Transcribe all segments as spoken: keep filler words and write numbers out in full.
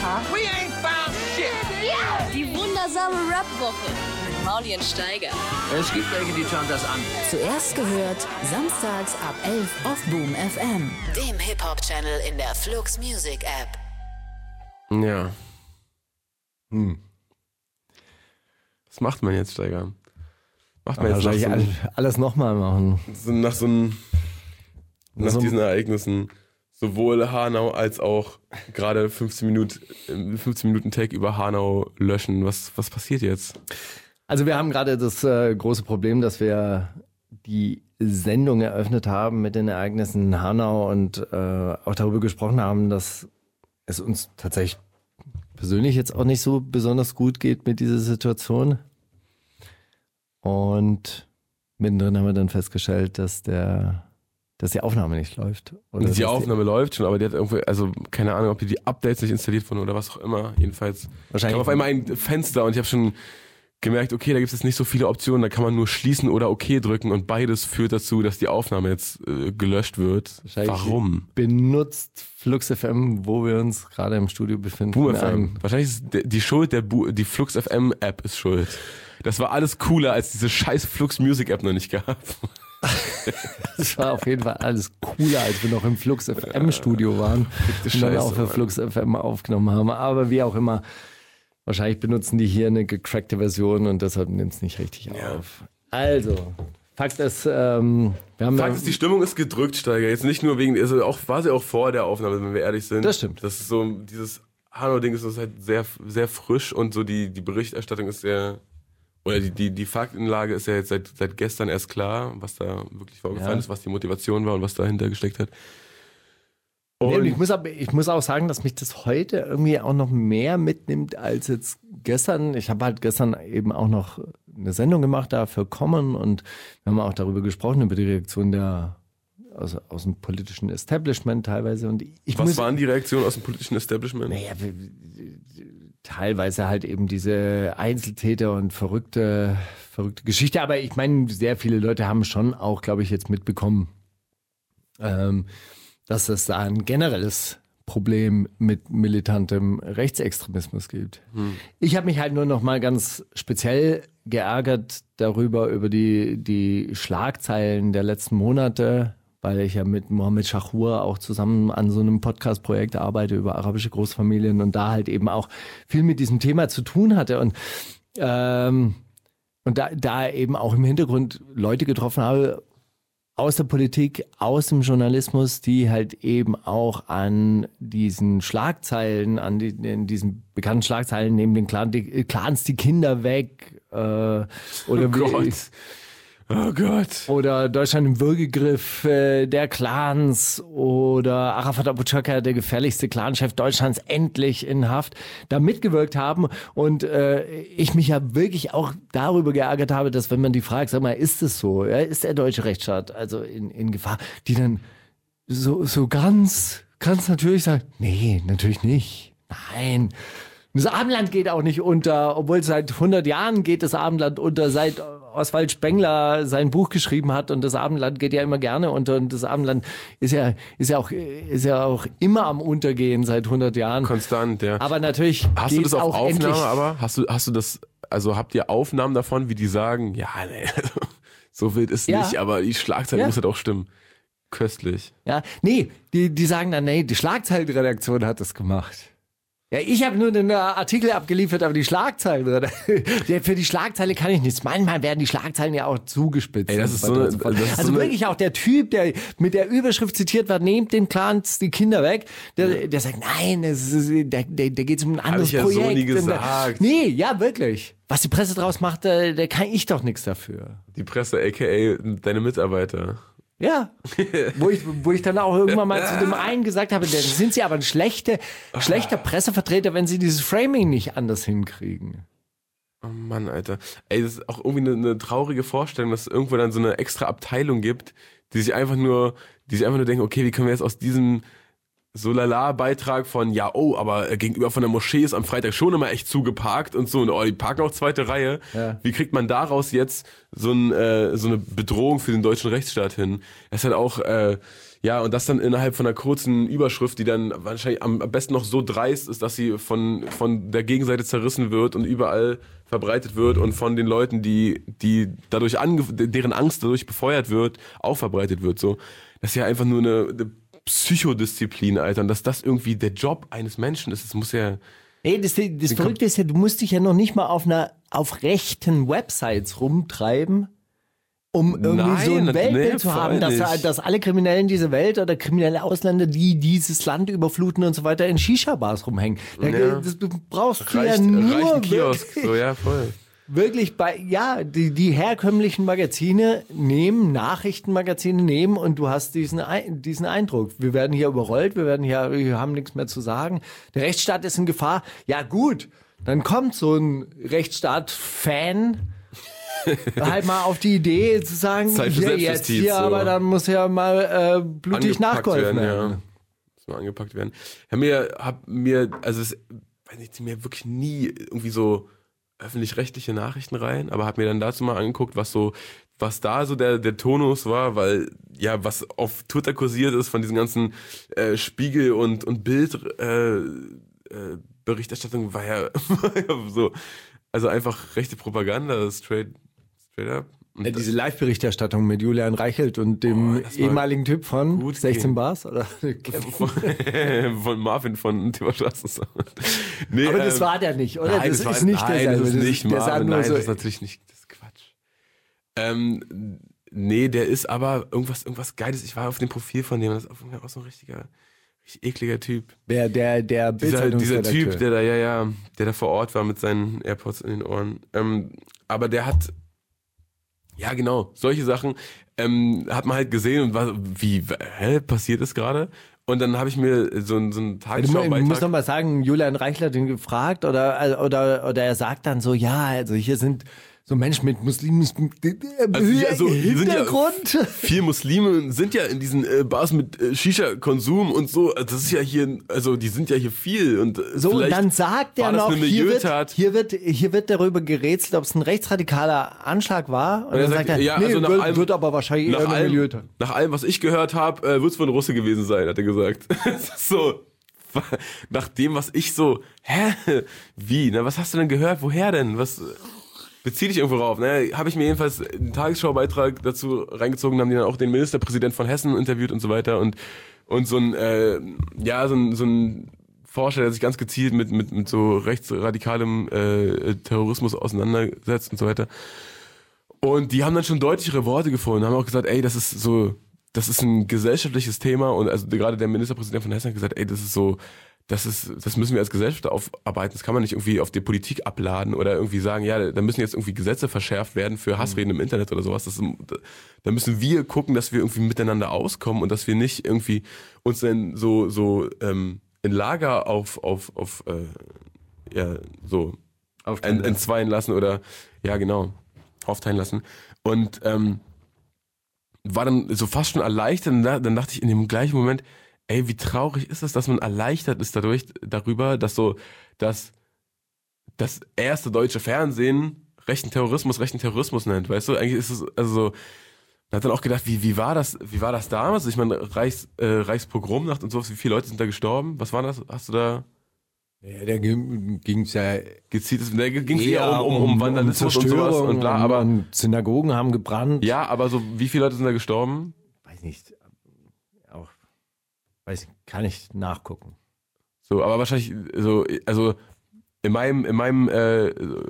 Hip-Hop. We ain't found shit. Yeah. Die wundersame Rap-Woche mit Mauli und Steiger. Es gibt welche, die schauen das an. Zuerst gehört, samstags ab elf auf Boom F M. Dem Hip-Hop-Channel in der Flux Music App. Ja. Hm. Was macht man jetzt, Steiger? Macht man Aber jetzt nach so, alles, alles nochmal machen. so, nach so einem, nach So- diesen Ereignissen, sowohl Hanau als auch gerade fünfzehn Minuten, fünfzehn Minuten Take über Hanau löschen. Was, was passiert jetzt? Also wir haben gerade das äh, große Problem, dass wir die Sendung eröffnet haben mit den Ereignissen in Hanau und äh, auch darüber gesprochen haben, dass es uns tatsächlich persönlich jetzt auch nicht so besonders gut geht mit dieser Situation. Und mittendrin haben wir dann festgestellt, dass der, dass die Aufnahme nicht läuft. Oder dass Die Aufnahme läuft schon, aber die hat irgendwie, also keine Ahnung, ob die, die Updates nicht installiert wurden oder was auch immer. Jedenfalls Wahrscheinlich- kam auf einmal ein Fenster und ich habe schon gemerkt, okay, da gibt es jetzt nicht so viele Optionen, da kann man nur schließen oder okay drücken und beides führt dazu, dass die Aufnahme jetzt äh, gelöscht wird. Wahrscheinlich Warum? benutzt Flux F M, wo wir uns gerade im Studio befinden. Boom F M. ein- Wahrscheinlich ist der- die Schuld, der Bu die Flux F M App ist schuld. Das war alles cooler, als diese scheiß Flux Music App noch nicht gab. Das war auf jeden Fall alles cooler, als wir noch im Flux F M Studio waren und dann auch für Mann. Flux F M aufgenommen haben. Aber wie auch immer, wahrscheinlich benutzen die hier eine gecrackte Version und deshalb nimmt es nicht richtig auf. Also, Fakt ist, ähm, wir haben... Fakt ist, die Stimmung ist gedrückt, Steiger. Jetzt nicht nur wegen, also auch, war sie auch vor der Aufnahme, wenn wir ehrlich sind. Das stimmt. Das ist so, dieses Hanau-Ding ist das halt sehr, sehr frisch und so die, die Berichterstattung ist sehr, oder die, die, die Faktenlage ist ja jetzt seit, seit gestern erst klar, was da wirklich vorgefallen Ja. ist, was die Motivation war und was dahinter gesteckt hat. Nee, Und und ich, muss aber, ich muss auch sagen, dass mich das heute irgendwie auch noch mehr mitnimmt als jetzt gestern. Ich habe halt gestern eben auch noch eine Sendung gemacht da für Common und wir haben auch darüber gesprochen, über die Reaktion der aus, aus dem politischen Establishment teilweise. Und ich was muss, waren die Reaktionen aus dem politischen Establishment? Naja, wir- teilweise halt eben diese Einzeltäter und verrückte, verrückte Geschichte. Aber ich meine, sehr viele Leute haben schon auch, glaube ich, jetzt mitbekommen, ähm, dass es da ein generelles Problem mit militantem Rechtsextremismus gibt. Ich habe mich halt nur noch mal ganz speziell geärgert darüber, über die, die Schlagzeilen der letzten Monate, weil ich ja mit Mohammed Shahur auch zusammen an so einem Podcast-Projekt arbeite über arabische Großfamilien und da halt eben auch viel mit diesem Thema zu tun hatte und ähm, und da, da eben auch im Hintergrund Leute getroffen habe aus der Politik, aus dem Journalismus, die halt eben auch an diesen Schlagzeilen, an die, in diesen bekannten Schlagzeilen neben den Clan, die, Clans die Kinder weg äh, oder Oh wie- Gott. Oh Gott. oder Deutschland im Würgegriff äh, der Clans oder Arafat Abu Chaka, der gefährlichste Clanchef Deutschlands, endlich in Haft, da mitgewirkt haben. Und äh, ich mich ja wirklich auch darüber geärgert habe, dass wenn man die fragt, sag mal, ist es so? Ja, ist der deutsche Rechtsstaat also in, in Gefahr? Die dann so, so ganz, ganz natürlich sagen, nee, natürlich nicht. Nein. Das Abendland geht auch nicht unter, obwohl seit hundert Jahren geht das Abendland unter, seit Oswald Spengler sein Buch geschrieben hat und das Abendland geht ja immer gerne unter und das Abendland ist ja, ist ja auch, ist ja auch immer am Untergehen seit hundert Jahren. Konstant, ja. Aber natürlich Hast du geht's das auf auch Aufnahme, endlich, aber? Hast du, hast du das, also habt ihr Aufnahmen davon, wie die sagen, ja, nee, also, so wild ist Ja. nicht, aber die Schlagzeile Ja. muss halt auch stimmen. Köstlich. Ja, nee, die, die sagen dann, nee, die Schlagzeilenredaktion hat das gemacht. Ja, ich habe nur den äh, Artikel abgeliefert, aber die Schlagzeilen, ja, für die Schlagzeile kann ich nichts. Manchmal werden die Schlagzeilen ja auch zugespitzt. Ey, das und ist weiter so eine- und so fort. das ist also so eine- wirklich auch der Typ, der mit der Überschrift zitiert wird, nehmt den Clans die Kinder weg, der, der sagt, nein, das ist, der, der, der geht um ein anderes ich ja so Projekt. nie Und der- gesagt. Nee, ja, wirklich. Was die Presse draus macht, da, da kann ich doch nichts dafür. Die Presse, aka deine Mitarbeiter. Ja, wo ich, wo ich dann auch irgendwann mal zu dem einen gesagt habe, dann sind sie aber ein schlechte, schlechter Pressevertreter, wenn sie dieses Framing nicht anders hinkriegen. Oh Mann, Alter. Ey, das ist auch irgendwie eine, eine traurige Vorstellung, dass es irgendwo dann so eine extra Abteilung gibt, die sich einfach nur, die sich einfach nur denken, okay, wie können wir jetzt aus diesem so lala-Beitrag von, ja, oh, aber gegenüber von der Moschee ist am Freitag schon immer echt zugeparkt und so, und oh, die parken auch zweite Reihe. Ja. Wie kriegt man daraus jetzt so, ein, äh, so eine Bedrohung für den deutschen Rechtsstaat hin? Es ist halt auch, äh, Ja, und das dann innerhalb von einer kurzen Überschrift, die dann wahrscheinlich am besten noch so dreist ist, dass sie von, von der Gegenseite zerrissen wird und überall verbreitet wird und von den Leuten, die, die dadurch ange, deren Angst dadurch befeuert wird, auch verbreitet wird. So, das ist ja einfach nur eine, eine Psychodisziplin, Alter. Und dass das irgendwie der Job eines Menschen ist, das muss ja. Ey, das, das Verrückte ist ja, du musst dich ja noch nicht mal auf einer auf rechten Websites rumtreiben, um irgendwie Nein, so ein Weltbild nee, zu haben, voll dass, nicht. dass alle Kriminellen dieser Welt oder kriminelle Ausländer, die dieses Land überfluten und so weiter, in Shisha-Bars rumhängen. Da, Ja. das, du brauchst du Reicht, ja nur reicht ein Kiosk. wirklich, So, ja, voll. wirklich bei, ja, die, die herkömmlichen Magazine nehmen, Nachrichtenmagazine nehmen und du hast diesen, Ein- diesen Eindruck. Wir werden hier überrollt, wir werden hier, wir haben nichts mehr zu sagen. Der Rechtsstaat ist in Gefahr. Ja gut, dann kommt so ein Rechtsstaat-Fan halt mal auf die Idee zu sagen, Zeit für ja, jetzt Selbstjustiz, hier, so. aber dann muss ja mal äh, blutig Angepackt nachgeholfen werden. Ja. Muss mal angepackt werden. Ich hab mir, hab mir, also es, weiß nicht, mir wirklich nie irgendwie so öffentlich-rechtliche Nachrichten rein, aber hab mir dann dazu mal angeguckt, was so, was da so der, der Tonus war, weil ja, was auf Twitter kursiert ist von diesen ganzen äh, Spiegel- und, und Bild äh, äh, Berichterstattung war ja, war ja so, also einfach rechte Propaganda, straight, straight up. Und Ja, diese Live-Berichterstattung mit Julian Reichelt und dem Oh, das war ehemaligen Typ von gut sechzehn gehen. Bars, oder? von, von Marvin von Thema Straßensound. Nee, Aber das ähm, war der nicht, oder? Nein, das, war, ist nicht nein, derselbe. das ist nicht der sah Marvin, nur nein, so, das ist natürlich nicht, das ist Quatsch. Ähm, nee, der ist aber irgendwas, irgendwas Geiles. Ich war auf dem Profil von dem, das ist auch so ein richtiger, richtig ekliger Typ. der, der, der Dieser, dieser Bildzeitungsredakteur. Typ, der da, ja, ja, der da vor Ort war mit seinen AirPods in den Ohren. Ähm, aber der hat, ja genau, solche Sachen ähm, hat man halt gesehen und war, wie, hä, passiert das gerade? Und dann habe ich mir so, einen- so einen Du, mu- du musst Tagesschau-Beitrag. doch mal sagen, Julian Reichler hat ihn gefragt oder, oder, oder er sagt dann so, ja, also hier sind so Menschen mit muslimischen Also hier- also hier sind ja Hintergrund. Viele Muslime sind ja in diesen äh, Bars mit äh, Shisha-Konsum und so. Das ist ja hier, also die sind ja hier viel. Und äh, So, und vielleicht dann sagt er war das noch, eine hier wird, Milieutat. hier, wird, hier wird darüber gerätselt, ob es ein rechtsradikaler Anschlag war. Und, er dann sagt, sagt er, ja, nee, also nach wird, allem- wird aber wahrscheinlich nach eher eine allem, Milieutat. nach allem, was ich gehört habe, äh, wird es wohl ein Russe gewesen sein, hat er gesagt. Das ist so, nach dem, was ich so, hä, wie, na, was hast du denn gehört, woher denn, was, bezieh dich irgendwo rauf, ne, habe ich mir jedenfalls einen Tagesschau-Beitrag dazu reingezogen, haben die dann auch den Ministerpräsident von Hessen interviewt und so weiter und, und so ein, äh, ja, so ein, so ein Forscher, der sich ganz gezielt mit, mit, mit so rechtsradikalem äh, Terrorismus auseinandersetzt und so weiter. Und die haben dann schon deutlichere Worte gefunden, haben auch gesagt, ey, das ist so, das ist ein gesellschaftliches Thema und also gerade der Ministerpräsident von Hessen hat gesagt, ey, das ist so, das ist, das müssen wir als Gesellschaft aufarbeiten, das kann man nicht irgendwie auf die Politik abladen oder irgendwie sagen, ja, da müssen jetzt irgendwie Gesetze verschärft werden für Hassreden im Internet oder sowas. Das ist, da müssen wir gucken, dass wir irgendwie miteinander auskommen und dass wir nicht irgendwie uns dann so, so ähm, in Lager auf, auf, auf äh, ja, so Aufteilen ent, entzweien lassen oder ja genau, aufteilen lassen. Und ähm, war dann so fast schon erleichtert und da, dann dachte ich in dem gleichen Moment, ey, wie traurig ist es, dass man erleichtert ist dadurch, darüber, dass so, dass das erste deutsche Fernsehen rechten Terrorismus, rechten Terrorismus nennt, weißt du? Eigentlich ist es, also so, man hat dann auch gedacht, wie, wie war das, wie war das damals? Ich meine, Reichs, äh, Reichspogromnacht und sowas, wie viele Leute sind da gestorben? Was war das? Hast du da Ja, da ging es ja gezieltes, da ging es eher eher um, um, um Vandalismus und sowas und bla, aber, und Synagogen haben gebrannt. ja, aber so, wie viele Leute sind da gestorben? Weiß nicht, auch, weiß nicht, kann ich nachgucken. So, aber wahrscheinlich, so, also, in meinem, in meinem, äh,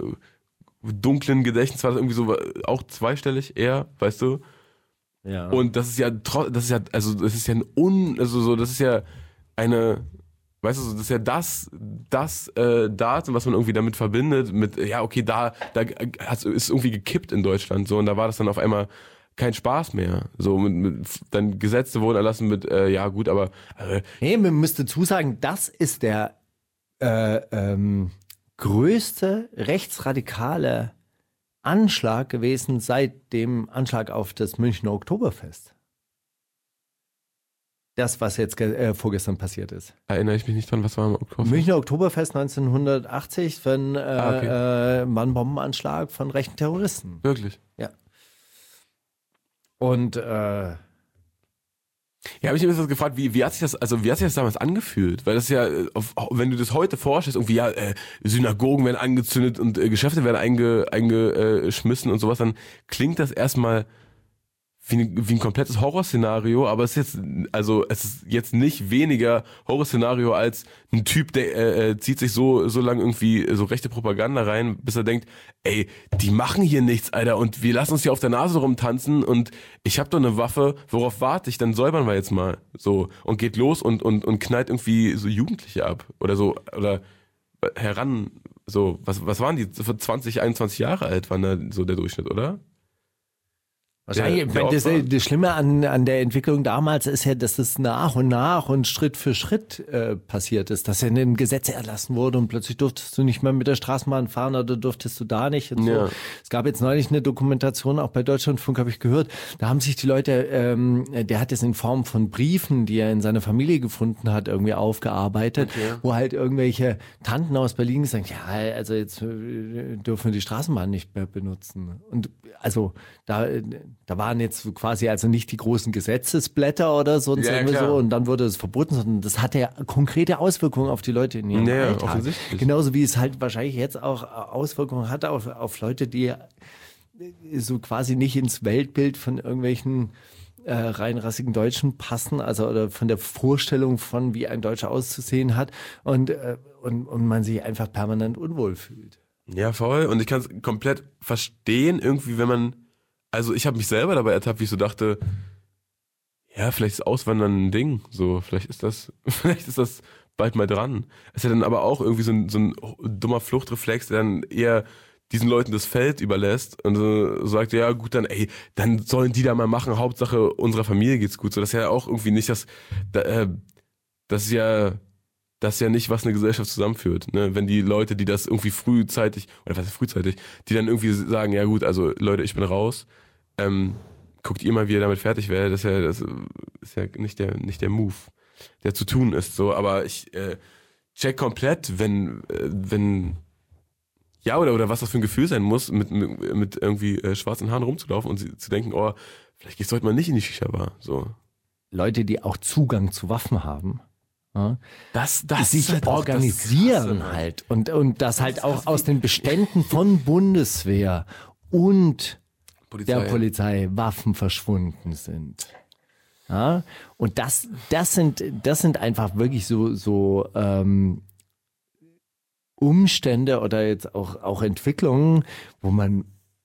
dunklen Gedächtnis war das irgendwie so, auch zweistellig eher, weißt du? Ja. Und das ist ja, tro- das ist ja, also, das ist ja ein un, also so, das ist ja eine, weißt du, so, das ist ja das, das äh, Datum, was man irgendwie damit verbindet, mit, ja, okay, da, da hat's, ist irgendwie gekippt in Deutschland, so, und da war das dann auf einmal kein Spaß mehr. So, mit, mit, dann Gesetze wurden erlassen mit, äh, ja, gut, aber, äh, Nee, man müsste zusagen, das ist der äh, ähm, größte rechtsradikale Anschlag gewesen seit dem Anschlag auf das Münchner Oktoberfest. Das, was jetzt ge- äh, vorgestern passiert ist. erinnere ich mich nicht dran, was war am Oktober? Münchner Oktoberfest neunzehnhundertachtzig für einen äh, Ah, okay. äh, Mannbombenanschlag von rechten Terroristen. Wirklich? Ja. Und äh, Ja, habe ich mir das gefragt, wie, wie hat sich das, also wie hat sich das damals angefühlt? Weil das ja, äh, auf, wenn du das heute vorstellst, irgendwie, ja, äh, Synagogen werden angezündet und äh, Geschäfte werden einge, eingeschmissen und sowas, dann klingt das erstmal wie, ein- wie ein komplettes Horrorszenario, aber es ist jetzt, also es ist jetzt nicht weniger Horrorszenario als ein Typ, der äh, äh, zieht sich so, so lange irgendwie so rechte Propaganda rein, bis er denkt, ey, die machen hier nichts, Alter, und wir lassen uns hier auf der Nase rumtanzen und ich hab doch eine Waffe, worauf warte ich, dann säubern wir jetzt mal, so, und geht los und, und, und knallt irgendwie so Jugendliche ab, oder so, oder heran, so, was, was waren die, für zwanzig, einundzwanzig Jahre alt waren da so der Durchschnitt, oder? Wahrscheinlich, Der- ich meine, der das, Opfer. das Schlimme an, an der Entwicklung damals ist ja, dass es nach und nach und Schritt für Schritt äh, passiert ist, dass ja ein Gesetz erlassen wurde und plötzlich durftest du nicht mehr mit der Straßenbahn fahren oder durftest du da nicht und so. Ja. Es gab jetzt neulich eine Dokumentation, auch bei Deutschlandfunk habe ich gehört, da haben sich die Leute, ähm, der hat es in Form von Briefen, die er in seiner Familie gefunden hat, irgendwie aufgearbeitet, wo halt irgendwelche Tanten aus Berlin gesagt, ja, also jetzt äh, dürfen wir die Straßenbahn nicht mehr benutzen. Und also da, da waren jetzt so quasi also nicht die großen Gesetzesblätter oder sonst Ja, ja, irgendwie klar. so und dann wurde es verboten, sondern das hatte ja konkrete Auswirkungen auf die Leute in ihrem Ja, Alltag. offensichtlich. Genauso wie es halt wahrscheinlich jetzt auch Auswirkungen hat auf, auf Leute, die so quasi nicht ins Weltbild von irgendwelchen äh, reinrassigen Deutschen passen, also oder von der Vorstellung von, wie ein Deutscher auszusehen hat und, äh, und, und man sich einfach permanent unwohl fühlt. Ja, voll. Und ich kann es komplett verstehen, irgendwie, wenn man, also ich habe mich selber dabei ertappt, wie ich so dachte, ja, vielleicht ist Auswandern ein Ding, so, vielleicht ist das, vielleicht ist das bald mal dran. Es ist ja dann aber auch irgendwie so ein, so ein dummer Fluchtreflex, der dann eher diesen Leuten das Feld überlässt und so sagt, ja gut, dann, ey, dann sollen die da mal machen, Hauptsache unserer Familie geht's gut. So, das ist ja auch irgendwie nicht das, da, äh, das ist ja, das ist ja nicht, was eine Gesellschaft zusammenführt. Ne? Wenn die Leute, die das irgendwie frühzeitig, oder was ist frühzeitig, die dann irgendwie sagen, ja gut, also Leute, ich bin raus, ähm, guckt ihr mal, wie ihr damit fertig werdet, das ist ja, das ist ja nicht der, nicht der Move, der zu tun ist. So, aber ich äh, check komplett, wenn, äh, wenn, ja, oder, oder was das für ein Gefühl sein muss, mit, mit, mit irgendwie äh, schwarzen Haaren rumzulaufen und sie, zu denken, oh, vielleicht gehst du heute mal nicht in die Shisha-Bar. So. Leute, die auch Zugang zu Waffen haben, ja, Das, das sich ist halt auch das organisieren Krasse, Mann. halt und, und das halt ist auch krass, aus wie- den Beständen von Bundeswehr und Polizei. der Polizei Waffen verschwunden sind. Ja, und das, das sind, das sind einfach wirklich so, so ähm, Umstände oder jetzt auch, auch Entwicklungen, wo man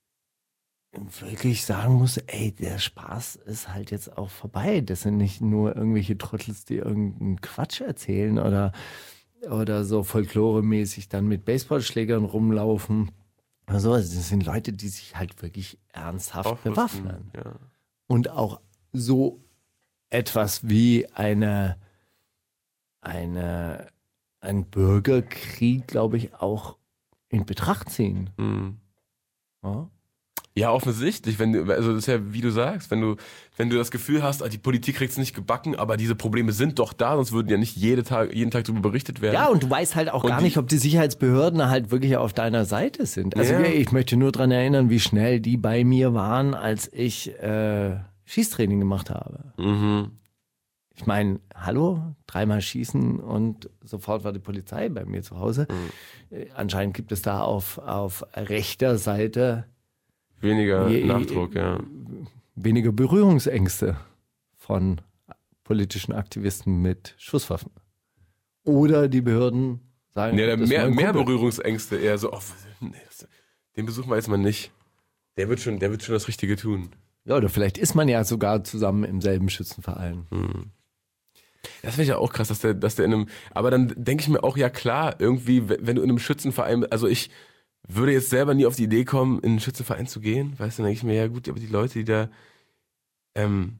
wirklich sagen muss, ey, der Spaß ist halt jetzt auch vorbei. Das sind nicht nur irgendwelche Trottels, die irgendeinen Quatsch erzählen oder, oder so folkloremäßig dann mit Baseballschlägern rumlaufen. Also, das sind Leute, die sich halt wirklich ernsthaft Aufrüsten, bewaffnen. Ja. Und auch so etwas wie eine, eine, ein Bürgerkrieg, glaube ich, auch in Betracht ziehen. Mhm. Ja? Ja, offensichtlich, wenn du, also das ist ja, wie du sagst, wenn du, wenn du das Gefühl hast, ah, die Politik kriegt es nicht gebacken, aber diese Probleme sind doch da, sonst würden ja nicht jede Tag, jeden Tag darüber berichtet werden. Ja, und du weißt halt auch Und gar die- nicht, ob die Sicherheitsbehörden halt wirklich auf deiner Seite sind. Also Ja. ich möchte nur daran erinnern, wie schnell die bei mir waren, als ich äh, Schießtraining gemacht habe. Mhm. Ich meine, hallo, dreimal schießen und sofort war die Polizei bei mir zu Hause. Äh, Anscheinend gibt es da auf, auf rechter Seite Weniger Je- Nachdruck, ja. weniger Berührungsängste von politischen Aktivisten mit Schusswaffen. Oder die Behörden sagen, Ja, das ist mehr, mein mehr Kumpel. Berührungsängste, eher so, oh, nee, das, den besuchen wir jetzt mal nicht. Der wird schon, der wird schon das Richtige tun. Ja, oder vielleicht ist man ja sogar zusammen im selben Schützenverein. Das finde ich ja auch krass, dass der, dass der in einem, aber dann denke ich mir auch, ja klar, irgendwie, wenn wenn du in einem Schützenverein, also ich würde jetzt selber nie auf die Idee kommen, in einen Schützenverein zu gehen, weißt du, dann denke ich mir, ja gut, aber die Leute, die da, ähm,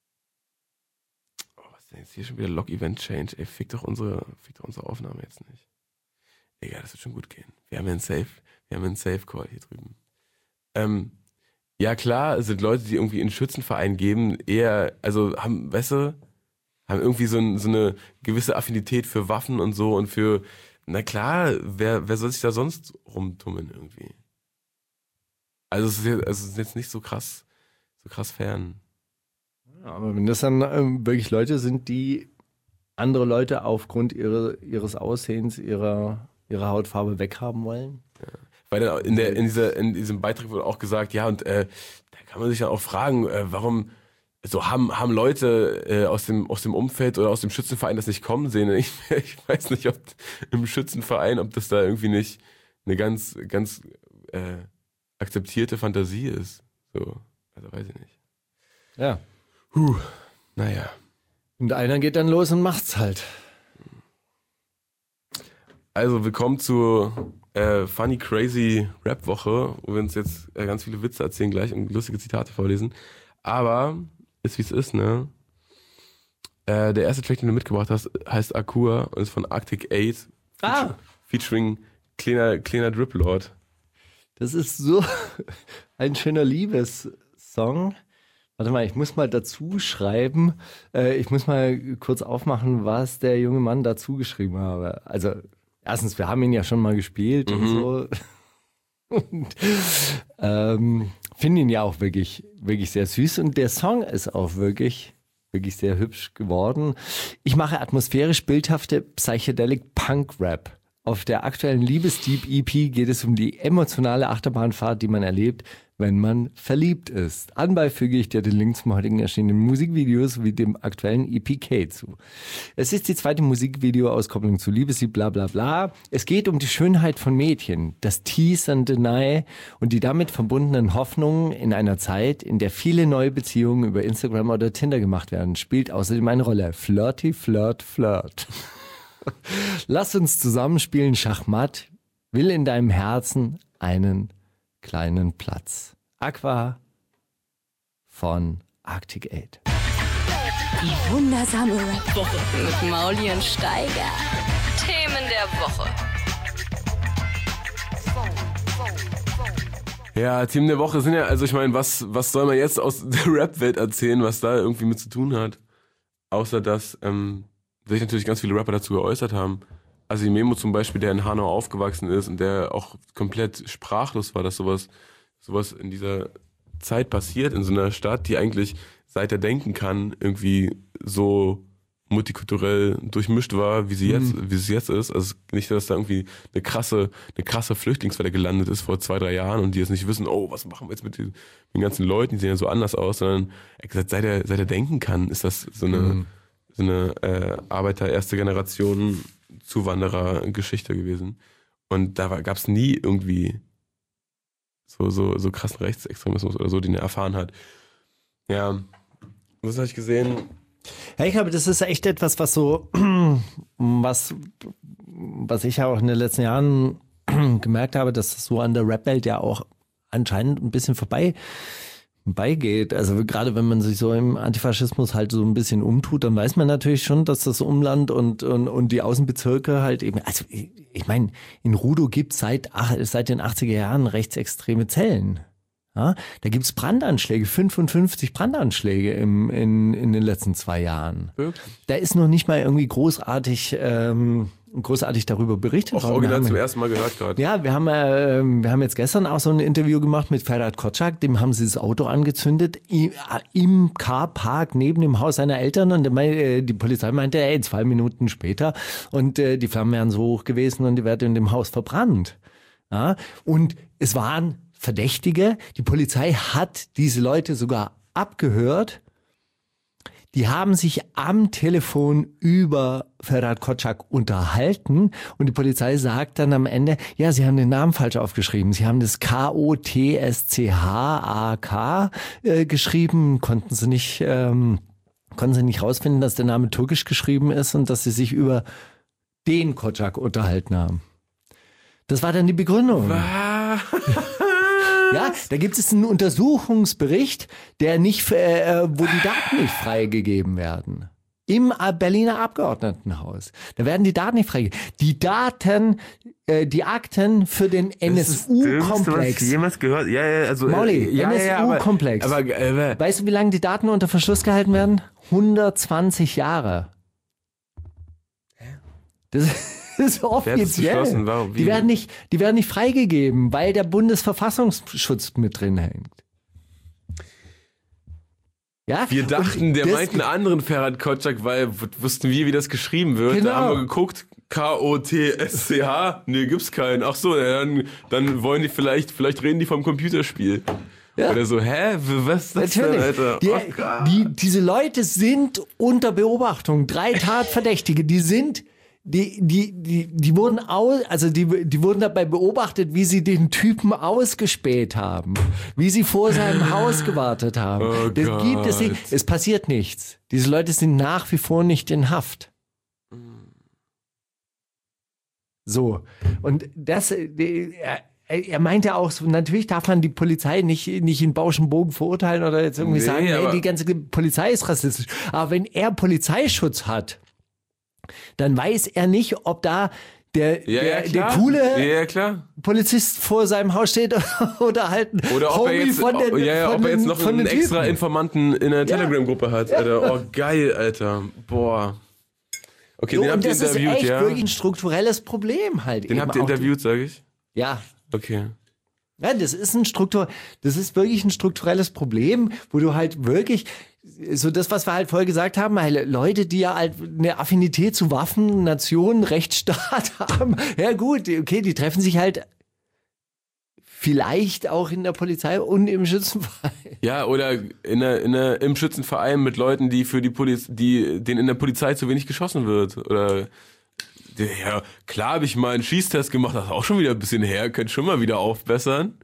oh, was ist denn jetzt hier schon wieder Log-Event-Change, ey, fick doch unsere, fick doch unsere Aufnahme jetzt nicht. Egal, das wird schon gut gehen. Wir haben ja einen Safe, wir haben einen Safe-Call hier drüben. Ähm, ja klar, sind Leute, die irgendwie in einen Schützenverein geben, eher, also haben, weißt du, haben irgendwie so, ein, so eine gewisse Affinität für Waffen und so und für, na klar, wer, wer soll sich da sonst rumtummeln irgendwie? Also es ist jetzt, also es ist jetzt nicht so krass, so krass fern. Aber wenn das dann ähm, wirklich Leute sind, die andere Leute aufgrund ihre, ihres Aussehens, ihrer, ihrer Hautfarbe weghaben wollen. Ja. Weil dann in, der, in, dieser, in diesem Beitrag wurde auch gesagt, ja, und äh, da kann man sich dann auch fragen, äh, warum so haben, haben Leute äh, aus, dem, aus dem Umfeld oder aus dem Schützenverein das nicht kommen sehen. Ich, ich weiß nicht, ob im Schützenverein, ob das da irgendwie nicht eine ganz, ganz äh, akzeptierte Fantasie ist. So, also weiß ich nicht. Ja. Huh, naja. Und einer geht dann los und macht's halt. Also willkommen zur äh, Funny Crazy Rap Woche, wo wir uns jetzt äh, ganz viele Witze erzählen gleich und lustige Zitate vorlesen. Aber ist wie es ist, ne? Äh, der erste Track, den du mitgebracht hast, heißt Akua und ist von Arctic Eight. Ah. Featuring kleiner, kleiner Drip Lord. Das ist so ein schöner Liebessong. Warte mal, ich muss mal dazu schreiben. Äh, ich muss mal kurz aufmachen, was der junge Mann dazu geschrieben habe. Also, erstens, wir haben ihn ja schon mal gespielt mhm. und so. Und ähm, finde ihn ja auch wirklich, wirklich sehr süß. Und der Song ist auch wirklich, wirklich sehr hübsch geworden. Ich mache atmosphärisch bildhafte Psychedelic Punk Rap. Auf der aktuellen Liebesdeep E P geht es um die emotionale Achterbahnfahrt, die man erlebt, wenn man verliebt ist. Anbei füge ich dir den Link zum heutigen erschienenen Musikvideo sowie dem aktuellen E P K zu. Es ist die zweite Musikvideo-Auskopplung zu Liebesdeep, bla bla bla. Es geht um die Schönheit von Mädchen, das Tease and Deny und die damit verbundenen Hoffnungen in einer Zeit, in der viele neue Beziehungen über Instagram oder Tinder gemacht werden. Spielt außerdem eine Rolle. Flirty, Flirt, Flirt. Lass uns zusammenspielen Schachmatt, will in deinem Herzen einen kleinen Platz. Aqua von Arctic Eight. Die wundersame Rap-Woche mit Mauli und Steiger. Themen der Woche. Ja, Themen der Woche sind ja, also ich meine, was, was soll man jetzt aus der Rap-Welt erzählen, was da irgendwie mit zu tun hat? Außer dass ähm, sich natürlich ganz viele Rapper dazu geäußert haben. Also Memo zum Beispiel, der in Hanau aufgewachsen ist und der auch komplett sprachlos war, dass sowas, sowas in dieser Zeit passiert, in so einer Stadt, die eigentlich, seit er denken kann, irgendwie so multikulturell durchmischt war, wie sie jetzt, mhm. wie es jetzt ist. Also nicht, dass da irgendwie eine krasse, eine krasse Flüchtlingswelle gelandet ist vor zwei, drei Jahren und die jetzt nicht wissen, oh, was machen wir jetzt mit den, mit den ganzen Leuten, die sehen ja so anders aus, sondern er gesagt, seit er, seit er denken kann, ist das so eine, mhm. so eine äh, Arbeiter erste Generation Zuwanderer-Geschichte gewesen. Und da gab es nie irgendwie so, so, so krassen Rechtsextremismus oder so, den er erfahren hat. Ja, was habe ich gesehen? Ja, ich glaube, das ist echt etwas, was so, was, was ich ja auch in den letzten Jahren gemerkt habe, dass das so an der Rap-Welt ja auch anscheinend ein bisschen vorbei beigeht. Also gerade wenn man sich so im Antifaschismus halt so ein bisschen umtut, dann weiß man natürlich schon, dass das Umland und und, und die Außenbezirke halt eben, also ich, ich meine, in Rudow gibt es seit, seit den achtziger Jahren rechtsextreme Zellen. Ja, da gibt es Brandanschläge, fünfundfünfzig Brandanschläge im, in, in den letzten zwei Jahren. Wirklich? Da ist noch nicht mal irgendwie großartig ähm, großartig darüber berichtet worden. Auch original zum ersten Mal gehört gerade. Ja, wir haben, äh, wir haben jetzt gestern auch so ein Interview gemacht mit Ferhat Kotschak, dem haben sie das Auto angezündet, im, im Carpark neben dem Haus seiner Eltern und die, die Polizei meinte, ey, zwei Minuten später und äh, die Flammen wären so hoch gewesen und die werden in dem Haus verbrannt. Ja, und es waren Verdächtige, die Polizei hat diese Leute sogar abgehört. Die haben sich am Telefon über Ferhat Kotschak unterhalten und die Polizei sagt dann am Ende, ja, sie haben den Namen falsch aufgeschrieben. Sie haben das K O T S C H A K äh, geschrieben, konnten sie nicht, ähm, konnten sie nicht rausfinden, dass der Name türkisch geschrieben ist und dass sie sich über den Kotschak unterhalten haben. Das war dann die Begründung. Ja, da gibt es einen Untersuchungsbericht, der nicht, äh, wo die Daten nicht freigegeben werden. Im Berliner Abgeordnetenhaus. Da werden die Daten nicht freigegeben. Die Daten, äh, die Akten für den N S U-Komplex. Was ich jemals gehört? Ja, ja, also Mauli, äh, ja, N S U-Komplex. Ja, aber, aber äh, weißt du, wie lange die Daten unter Verschluss gehalten werden? hundertzwanzig Jahre. Das Das ist offiziell. Warum, die, werden nicht, die werden nicht freigegeben, weil der Bundesverfassungsschutz mit drin hängt. Ja? Wir dachten, Und der das- meint einen anderen Ferhat Kotschak, weil w- wussten wir, wie das geschrieben wird. Genau. Da haben wir geguckt, K O T S C H, nee, gibt's keinen. Ach so, ja, dann, dann wollen die vielleicht, vielleicht reden die vom Computerspiel. Ja. Oder so, hä, was ist das Natürlich. denn, Alter? Die, Oh Gott. die, diese Leute sind unter Beobachtung. Drei Tatverdächtige, die sind, die, die, die, die wurden aus, also die, die wurden dabei beobachtet, wie sie den Typen ausgespäht haben, wie sie vor seinem Haus gewartet haben. Oh das Gott. gibt es nicht. Es passiert nichts. Diese Leute sind nach wie vor nicht in Haft. So. Und das, die, er, er meinte auch, so, natürlich darf man die Polizei nicht, nicht in Bausch und Bogen verurteilen oder jetzt irgendwie Nee, sagen, hey, aber- die ganze Polizei ist rassistisch. Aber wenn er Polizeischutz hat, dann weiß er nicht, ob da der, Ja, der, ja, der klar. coole Ja, ja, klar. Polizist vor seinem Haus steht oder halt ein Oder ob er Homie jetzt, von den, ja, ja, von ob er jetzt den- noch von einen den extra Typen. Informanten in der Telegram-Gruppe hat, Alter. Oh, geil, Alter. Boah. Okay, Jo, den und habt ihr das ist interviewt, echt ja? wirklich ein strukturelles Problem halt. Den eben habt ihr auch. interviewt, sage ich? Ja. Okay. Ja, das ist ein Struktur, das ist wirklich ein strukturelles Problem, wo du halt wirklich, so das, was wir halt vorher gesagt haben, halt Leute, die ja halt eine Affinität zu Waffen, Nationen, Rechtsstaat haben, ja gut, okay, die treffen sich halt vielleicht auch in der Polizei und im Schützenverein. Ja, oder in der, in der, im Schützenverein mit Leuten, die für die Poliz die, denen in der Polizei zu wenig geschossen wird. Oder ja, klar habe ich mal einen Schießtest gemacht, das ist auch schon wieder ein bisschen her, könnt schon mal wieder aufbessern.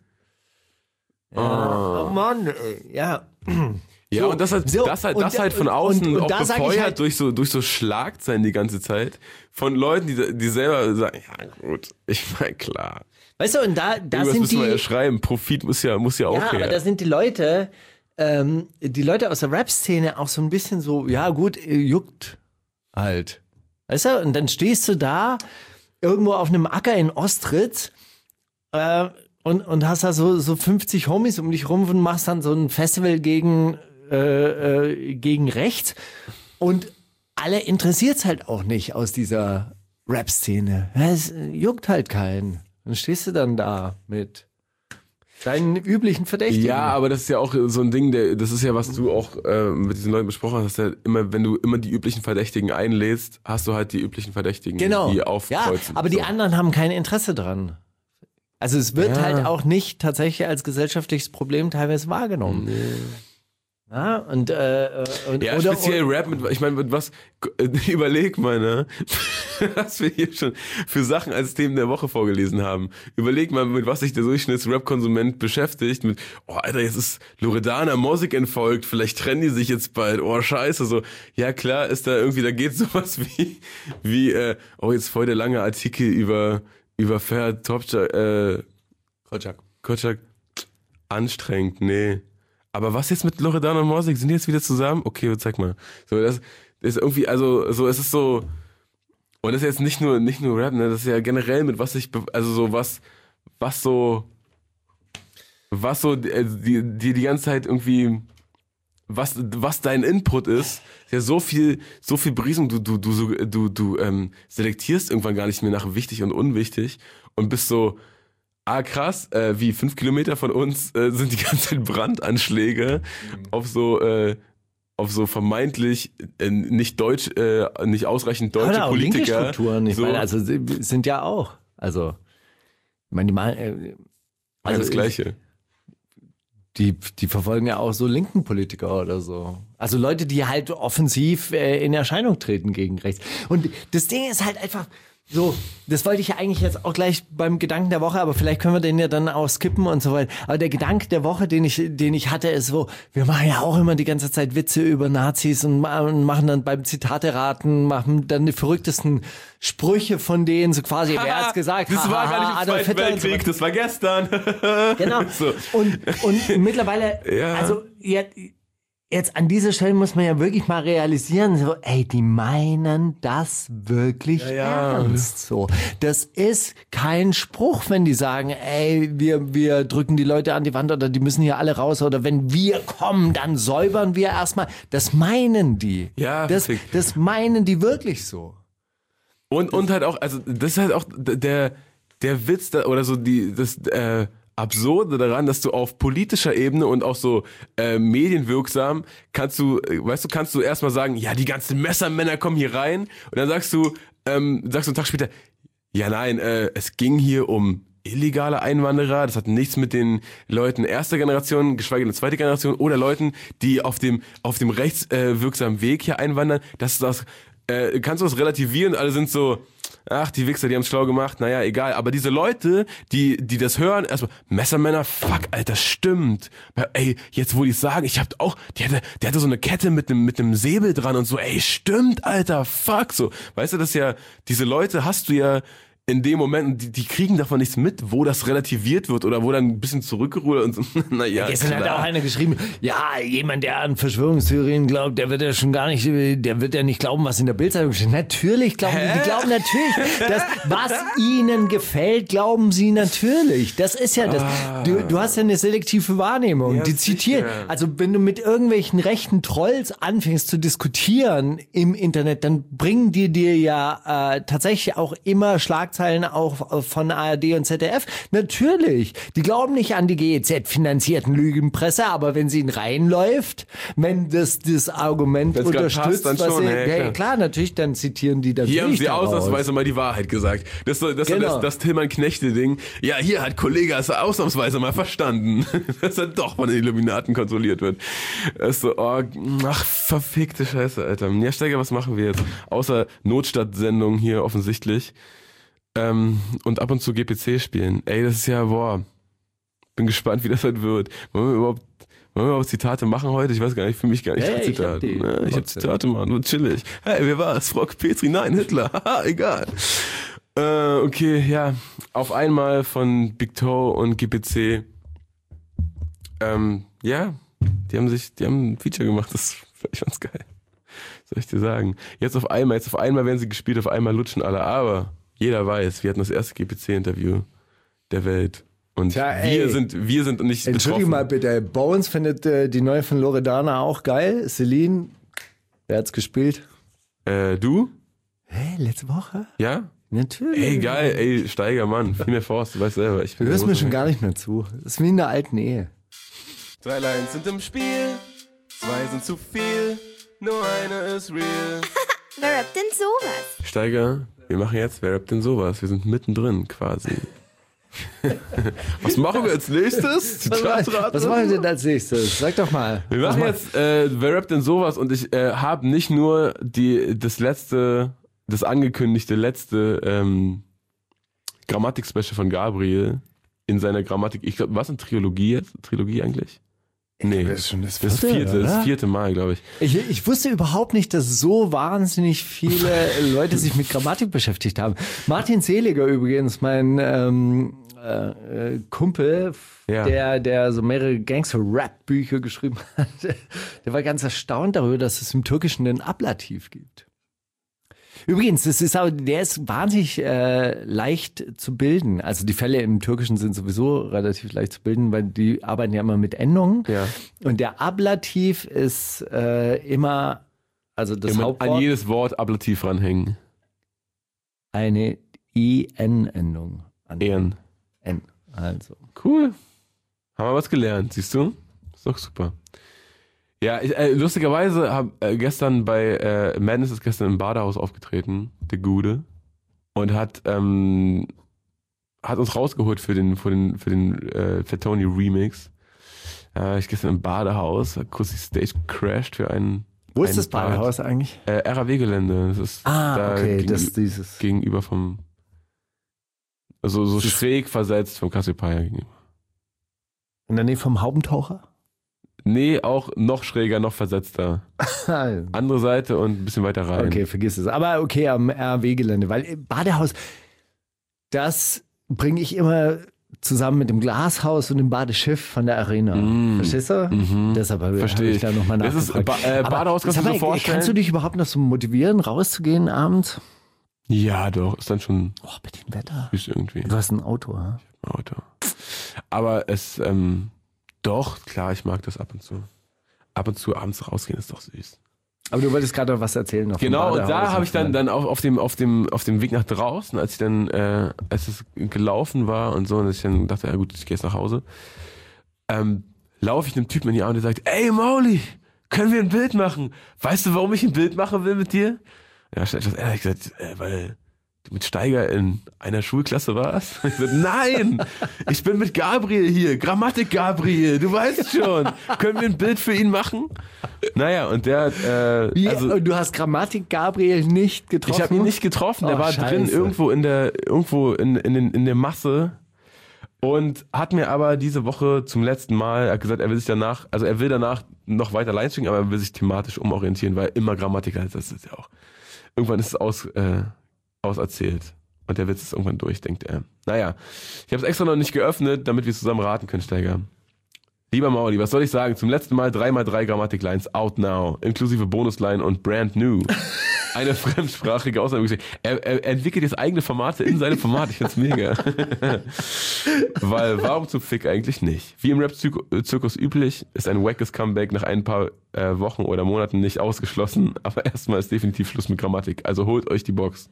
Oh Mann, ey, ja. Ja, So, und das halt, so, das halt, und- das halt von und- außen und- und auch da sag ich befeuert halt- durch so, durch so Schlagzeilen die ganze Zeit. Von Leuten, die, die selber sagen, ja gut, ich meine, klar. Weißt du, und da, da Irgendwas sind müssen wir ja die, schreiben, Profit muss ja, muss ja auch ja, her. aber da sind die Leute, ähm, die Leute aus der Rap-Szene auch so ein bisschen so, ja gut, äh, juckt halt. Weißt du, und dann stehst du da irgendwo auf einem Acker in Ostritz äh, und, und hast da so, so fünfzig Homies um dich rum und machst dann so ein Festival gegen, äh, äh, gegen rechts und alle interessiert's halt auch nicht aus dieser Rap-Szene. Es äh, juckt halt keinen. Dann stehst du dann da mit deinen üblichen Verdächtigen. Ja, aber das ist ja auch so ein Ding, der, das ist ja, was du auch äh, mit diesen Leuten besprochen hast, dass ja immer, wenn du immer die üblichen Verdächtigen einlädst, hast du halt die üblichen Verdächtigen, Genau. die Ja, aufkreuzen. aber die So. anderen haben kein Interesse dran. Also es wird Ja. halt auch nicht tatsächlich als gesellschaftliches Problem teilweise wahrgenommen. Ja, und, äh, und Ja, oder, speziell Rap mit, ich meine, mit was, überleg mal, ne, was wir hier schon für Sachen als Themen der Woche vorgelesen haben. Überleg mal, mit was sich der Durchschnitts-Rap-Konsument beschäftigt, mit, oh, Alter, jetzt ist Loredana Mosig entfolgt, vielleicht trennen die sich jetzt bald, oh, scheiße, so. Ja, klar, ist da irgendwie, da geht sowas wie, wie, äh, oh, jetzt voll der lange Artikel über, über Ferhat Topçak, äh, Kotschak. Kotschak, anstrengend, nee. Aber was jetzt mit Loredana und Mosig? Sind die jetzt wieder zusammen? Okay, zeig mal. So, das ist irgendwie, also, so, es ist so, und das ist jetzt nicht nur, nicht nur Rap, ne, das ist ja generell mit was ich, be- also so was, was so, was so, äh, die, die, die ganze Zeit irgendwie, was, was dein Input ist, ist ja so viel, so viel Briesung, du, du, du, so- du, du, ähm, selektierst irgendwann gar nicht mehr nach wichtig und unwichtig und bist so, ah krass, äh, wie fünf Kilometer von uns äh, sind die ganze Zeit Brandanschläge auf so äh, auf so vermeintlich äh, nicht deutsch, äh, nicht ausreichend deutsche Oder auch linke Politiker. Strukturen. Ich so, meine, also sie sind ja auch. Also, ich meine, die mal, äh, also das ich- Gleiche. Die, die verfolgen ja auch so linken Politiker oder so. Also Leute, die halt offensiv äh, in Erscheinung treten gegen rechts. Und das Ding ist halt einfach so, das wollte ich ja eigentlich jetzt auch gleich beim Gedanken der Woche, aber vielleicht können wir den ja dann auch skippen und so weiter. Aber der Gedanke der Woche, den ich, den ich hatte, ist so, wir machen ja auch immer die ganze Zeit Witze über Nazis und ma- und machen dann beim Zitate-Raten, machen dann die verrücktesten Sprüche von denen, so quasi, wer hat's gesagt? Das war Haha, gar nicht im Adolf Zweiten Hitler und so Weltkrieg, das war gestern. Genau. So. Und, und mittlerweile, Ja. also jetzt, jetzt an dieser Stelle muss man ja wirklich mal realisieren, so, ey, die meinen das wirklich ja. ernst. So, das ist kein Spruch, wenn die sagen, ey, wir, wir drücken die Leute an die Wand oder die müssen hier alle raus oder wenn wir kommen, dann säubern wir erstmal. Das meinen die. Ja, das, witzig. das meinen die wirklich so. Und, und halt auch, also das ist halt auch der, der Witz da, oder so die, das, äh, Absurde daran, dass du auf politischer Ebene und auch so äh, medienwirksam kannst du, äh, weißt du, kannst du erstmal sagen, ja, die ganzen Messermänner kommen hier rein und dann sagst du, ähm, sagst du einen Tag später, ja nein, äh, es ging hier um illegale Einwanderer, das hat nichts mit den Leuten erster Generation, geschweige denn zweite Generation oder Leuten, die auf dem auf dem rechtswirksamen äh, Weg hier einwandern. Das ist das, äh, kannst du das relativieren? Alle sind so, ach, die Wichser, die haben's schlau gemacht, naja, egal. Aber diese Leute, die die das hören, erstmal, Messermänner, fuck, Alter, stimmt. Ey, jetzt wo die sagen, ich hab auch, die hatte, der hatte so eine Kette mit einem mit einem Säbel dran und so, ey, stimmt, Alter, fuck, so. Weißt du, das ist ja, diese Leute hast du ja in dem Moment, die, die kriegen davon nichts mit, wo das relativiert wird oder wo dann ein bisschen zurückgerudert und so, naja. Gestern hat auch einer geschrieben, ja, jemand, der an Verschwörungstheorien glaubt, der wird ja schon gar nicht, der wird ja nicht glauben, was in der Bildzeitung steht. Natürlich glauben die, die glauben natürlich, dass was ihnen gefällt, glauben sie natürlich. Das ist ja das. Ah. Du, du hast ja eine selektive Wahrnehmung. Ja, die zitieren. sicher. Also wenn du mit irgendwelchen rechten Trolls anfängst zu diskutieren im Internet, dann bringen die dir ja äh, tatsächlich auch immer Schlagzeilen auch von A R D und Z D F. Natürlich. Die glauben nicht an die G E Z-finanzierten Lügenpresse, aber wenn sie in reinläuft, wenn das das Argument Wenn's grad unterstützt, passt, dann was schon, sie, ja, ja, klar. klar, natürlich, dann zitieren die natürlich Hier haben sie daraus. ausnahmsweise mal die Wahrheit gesagt. Das ist das, Genau. das, das Tillmann-Knechte-Ding. Ja, hier hat Kollege es ausnahmsweise mal verstanden, dass er doch von den Illuminaten kontrolliert wird. Das ist so, oh, ach, verfickte Scheiße, Alter. Ja, Steiger, was machen wir jetzt? Außer Notstadtsendung hier offensichtlich. Ähm, und ab und zu G P C spielen. Ey, das ist ja, boah. Bin gespannt, wie das halt wird. Wollen wir überhaupt, wollen wir überhaupt Zitate machen heute? Ich weiß gar nicht, für mich gar nicht. Hey, ich ich hab Zitate. die. Ja, ich hab Zitate, Mann. Nur chillig. Hey, wer war's? Frau Petri? Nein, Hitler. Haha, egal. Äh, okay, ja. Auf einmal von Big Toe und G P C. Ähm, ja. Die haben sich, die haben ein Feature gemacht. Das ich fand's geil. Was soll ich dir sagen? Jetzt auf einmal, jetzt auf einmal werden sie gespielt, auf einmal lutschen alle. Aber jeder weiß, wir hatten das erste G P C-Interview der Welt. Und Tja, ey. wir sind, wir sind nicht Entschuldige betroffen. mal bitte, Bones findet äh, die neue von Loredana auch geil. Celine, wer hat's gespielt? Äh, du? Hey, letzte Woche? Ja? Natürlich. Ey, geil, ey, Steiger, Mann. Viel mehr Forst, du weißt selber. Ich Du bin hörst mir großer schon gar nicht mehr zu. Das ist wie in der alten Ehe. Drei Lines sind im Spiel, zwei sind zu viel, nur eine ist real. Wer rappt denn sowas? Steiger, wir machen jetzt, wer rappt denn sowas? Wir sind mittendrin quasi. Was machen wir als nächstes? Was, was machen wir denn als nächstes? Sag doch mal. Wir machen jetzt, äh, wer rappt denn sowas? Und ich äh, habe nicht nur die das letzte, das angekündigte letzte ähm, Grammatik-Special von Gabriel in seiner Grammatik, ich glaube, was, eine Trilogie jetzt? Trilogie eigentlich? Nee, Das ist schon das das vierte, vierte, das oder? vierte Mal, glaube ich. Ich, ich wusste überhaupt nicht, dass so wahnsinnig viele Leute sich mit Grammatik beschäftigt haben. Martin Seliger übrigens, mein ähm, äh, äh, Kumpel, Ja. der, der so mehrere Gangster-Rap-Bücher geschrieben hat, der war ganz erstaunt darüber, dass es im Türkischen einen Ablativ gibt. Übrigens, das ist auch, der ist wahnsinnig äh, leicht zu bilden. Also die Fälle im Türkischen sind sowieso relativ leicht zu bilden, weil die arbeiten ja immer mit Endungen. Ja. Und der Ablativ ist äh, immer, also das Immer Hauptwort, an jedes Wort Ablativ ranhängen. eine I N-Endung. An Ehren. N. Also. Cool. Haben wir was gelernt, siehst du? Ist doch super. Ja, ich, äh, lustigerweise habe äh, gestern bei äh, Madness ist gestern im Badehaus aufgetreten, der Gude, und hat ähm, hat uns rausgeholt für den für den für den äh, Fatoni Remix. Äh, ich gestern im Badehaus, hab kurz die Stage crashed für einen. Wo ist einen das Badehaus Part. eigentlich? Äh, R A W-Gelände. Das ist Ah, da okay, gegenü- das dieses. gegenüber vom, also so schräg versetzt vom Cassiopeia gegenüber. In der Nähe vom Haubentaucher? Nee, auch noch schräger, noch versetzter. Andere Seite und ein bisschen weiter rein. Okay, vergiss es. Aber okay, am R W-Gelände, weil äh, Badehaus, das bringe ich immer zusammen mit dem Glashaus und dem Badeschiff von der Arena. Mm. Verstehst du? Mhm. Deshalb habe Verstehe ich ich. da nochmal Das ist, nachgefragt. ba äh, Aber Badehaus kannst du sag dir so mal, vorstellen? kannst du dich überhaupt noch so motivieren, rauszugehen abends? Ja, doch, ist dann schon Oh, bei dem Wetter. süß irgendwie. Du hast ein Auto, ha? Auto. Aber es, ähm, doch, klar, ich mag das ab und zu. Ab und zu abends rausgehen ist doch süß. Aber du wolltest gerade noch was erzählen. Noch Genau, und da habe ich dann, dann auch auf dem, auf, dem, auf dem Weg nach draußen, als ich dann, äh, als es gelaufen war und so, und ich dann dachte, ja gut, ich gehe jetzt nach Hause, ähm, laufe ich einem Typen in die Arme, der sagt, ey Mauli, können wir ein Bild machen? Weißt du, warum ich ein Bild machen will mit dir? Ja, ich habe ehrlich gesagt, äh, weil du mit Steiger in einer Schulklasse warst? Ich gesagt, nein, ich bin mit Gabriel hier, Grammatik Gabriel, du weißt schon. Können wir ein Bild für ihn machen? Naja, und der, äh, Wie, also, und du hast Grammatik Gabriel nicht getroffen? ich habe ihn nicht getroffen, der Oh, war Scheiße. drin irgendwo in der, irgendwo in, in, den, in der Masse. Und hat mir aber diese Woche zum letzten Mal, er hat gesagt, er will sich danach, also er will danach noch weiter Lines schicken, aber er will sich thematisch umorientieren, weil immer Grammatik, das ist ja auch, irgendwann ist es aus, äh, auserzählt. Und der Witz ist irgendwann durch, denkt er. Naja, ich habe es extra noch nicht geöffnet, damit wir zusammen raten können, Steiger. Lieber Mauli, was soll ich sagen? Zum letzten Mal drei mal drei Grammatik-Lines out now, inklusive Bonusline und brand new. Eine fremdsprachige Ausnahme. Er, er, er entwickelt jetzt eigene Formate in seinem Format. Ich find's mega. Weil, warum zum Fick eigentlich nicht? Wie im Rap-Zirkus üblich, ist ein wackes Comeback nach ein paar äh, Wochen oder Monaten nicht ausgeschlossen. Aber erstmal ist definitiv Schluss mit Grammatik. Also holt euch die Box.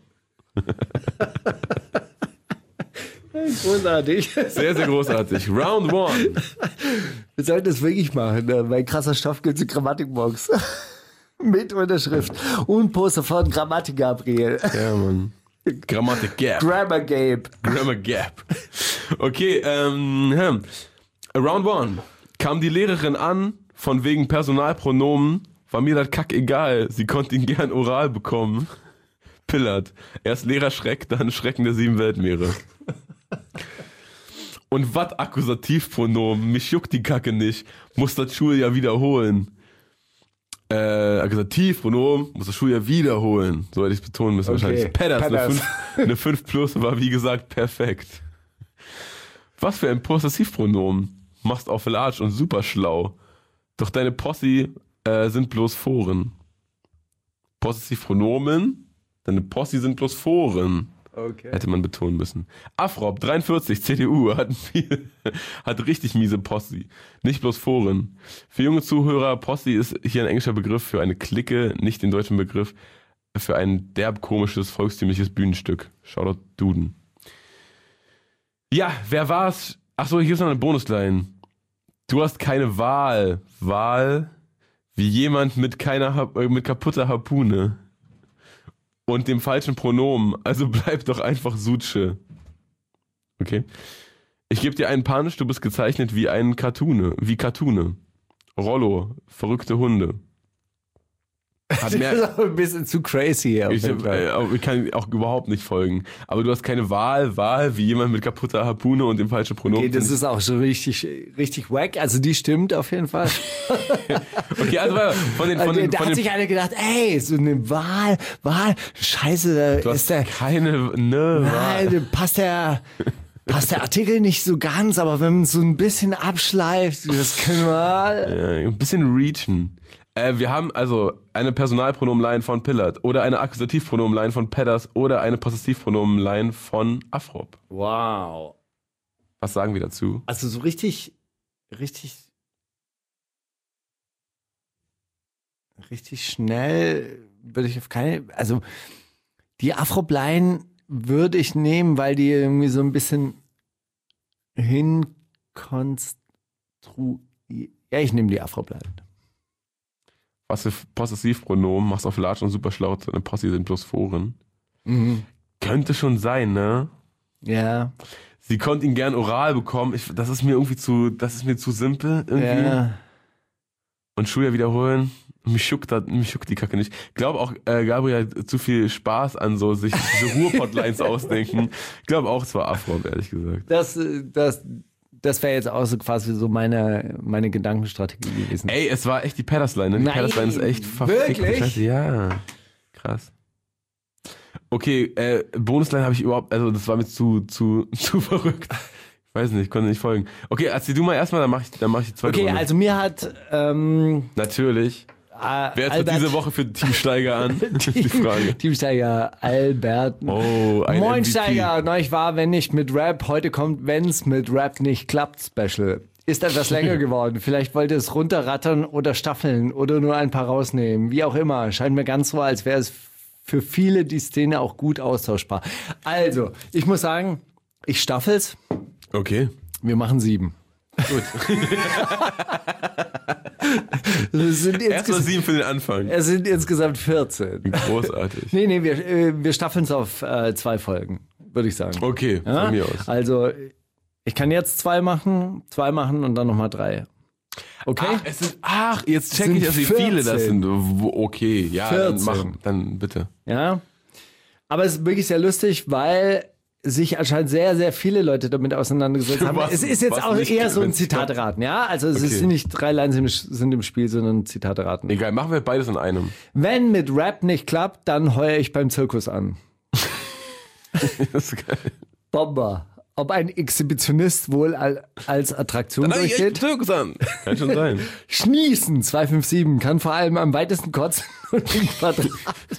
Großartig. Sehr, sehr großartig. Round one. Wir sollten das wirklich machen. Ne? Bei krasser Stoff gibt es eine Grammatikbox. Mit Unterschrift. Und Poster von Grammatik Gabriel. Ja, Mann. Grammatik Gap. Grammar Gabe. Grammar Gap. Okay, ähm, hm. Round one. Kam die Lehrerin an, von wegen Personalpronomen, war mir das Kack egal. Sie konnte ihn gern oral bekommen. Pillard. Erst Lehrerschreck, dann Schrecken der sieben Weltmeere. Und wat Akkusativpronomen? Mich juckt die Kacke nicht. Muss das Schuljahr wiederholen. Äh, Akkusativpronomen muss das Schuljahr wiederholen. So hätte ich es betonen müssen Okay. wahrscheinlich. Pedders, eine Pedders. fünf, eine fünf plus war wie gesagt perfekt. Was für ein Possessivpronomen. Machst auf Large und super schlau. Doch deine Posse äh, sind bloß Foren. Possessivpronomen, deine Posse sind bloß Foren. Okay. Hätte man betonen müssen. Afrop, dreiundvierzig, C D U, hat, viel, hat richtig miese Posse. Nicht bloß Foren. Für junge Zuhörer, Posse ist hier ein englischer Begriff für eine Clique, nicht den deutschen Begriff für ein derb komisches, volkstümliches Bühnenstück. Shoutout Duden. Ja, wer war's? Achso, hier ist noch eine Bonusline. Du hast keine Wahl. Wahl wie jemand mit keiner ha- mit kaputter Harpune. Und dem falschen Pronomen. Also bleib doch einfach Sutsche. Okay. Ich gebe dir einen Punch, du bist gezeichnet wie ein Cartoone. Wie Cartoone. Rollo. Verrückte Hunde. Hat Das ist mehr, auch ein bisschen zu crazy hier. auf ich, jeden Fall. äh, ich kann auch überhaupt nicht folgen. Aber du hast keine Wahl. Wahl wie jemand mit kaputter Harpune und dem falschen Pronomen. Okay, das ist auch schon richtig, richtig wack. Also die stimmt auf jeden Fall. Okay, also von den... Von Also, den, da von hat den sich einer gedacht, ey, so eine Wahl, Wahl, scheiße, da du ist hast der, keine... Ne, Wahl. nein, passt der, passt der Artikel nicht so ganz, aber wenn man so ein bisschen abschleift, das können wir... Äh, ein bisschen reachen. Äh, wir haben also eine Personalpronomenline von Pillard oder eine Akkusativpronomenline von Pedders oder eine Possessivpronomenline von Afrop. Wow. Was sagen wir dazu? Also so richtig, richtig, richtig schnell würde ich auf keine, also die Afro-Line würde ich nehmen, weil die irgendwie so ein bisschen hinkonstruiert. Ja, ich nehme die Afro-Line. Was für Possessivpronomen? Machst auf Large und super schlau, deine Posse sind bloß Foren. Mhm. Könnte schon sein, ne? Ja. Sie konnte ihn gern oral bekommen. Ich, das ist mir irgendwie zu, das ist mir zu simpel irgendwie. Ja. Und Schuljahr wiederholen. Mich juckt, das, mich juckt die Kacke nicht. Ich glaube auch, äh, Gabriel hat zu viel Spaß an so sich diese Ruhrpott-Lines ausdenken. Ich glaube auch, es war Afro, ehrlich gesagt. Das, das, das wäre jetzt auch so quasi so meine, meine Gedankenstrategie gewesen. Ey, es war echt die Pedders-Line, ne? Die Nein, Pedders-Line ist echt verfickt. wirklich? Scheiße. Ja, krass. Okay, äh, Bonusline habe ich überhaupt, also das war mir zu, zu, zu verrückt. Ich weiß nicht, ich konnte nicht folgen. Okay, erzähl du mal erstmal, dann mach ich, dann mach ich die zweite Okay, Runde. also mir hat ähm, Natürlich. äh, Wer tritt diese Woche für Team Steiger an? Das ist die Frage. Teamsteiger Albert. Oh, ein Moin M V P. Steiger, neulich war, wenn nicht mit Rap, heute kommt, wenn's mit Rap nicht klappt, Special. ist etwas länger geworden. Vielleicht wollte es runterrattern oder staffeln oder nur ein paar rausnehmen. Wie auch immer. Scheint mir ganz so, als wäre es für viele die Szene auch gut austauschbar. Also, ich muss sagen, ich staffel's. Okay. Wir machen sieben. Gut. Es sind Erstmal sieben für den Anfang. Es sind insgesamt vierzehn. Großartig. Nee, nee, wir, äh, wir staffeln es auf äh, zwei Folgen, würde ich sagen. Okay, ja? von mir aus. Also, ich kann jetzt zwei machen, zwei machen und dann nochmal drei. Okay? Ach, es sind, ach jetzt check sind ich, wie viele das vierzehn. sind. Okay, ja, dann vierzehn. mach, dann bitte. Ja. Aber es ist wirklich sehr lustig, weil sich anscheinend sehr, sehr viele Leute damit auseinandergesetzt haben. Was- es ist jetzt was auch nicht eher so ein gewinnt. Zitate-Raten, ja? Also es Okay. sind nicht drei Lines im, sind im Spiel, sondern Zitate-Raten. Egal, machen wir beides in einem. Wenn mit Rap nicht klappt, dann heuer ich beim Zirkus an. Das ist geil. Bomber. Ob ein Exhibitionist wohl al- als Attraktion Dann hab ich echt durchgeht? Zirkus an. Kann schon sein. Schniesen, zwei fünf sieben, kann vor allem am weitesten kotzen und im Quadrat,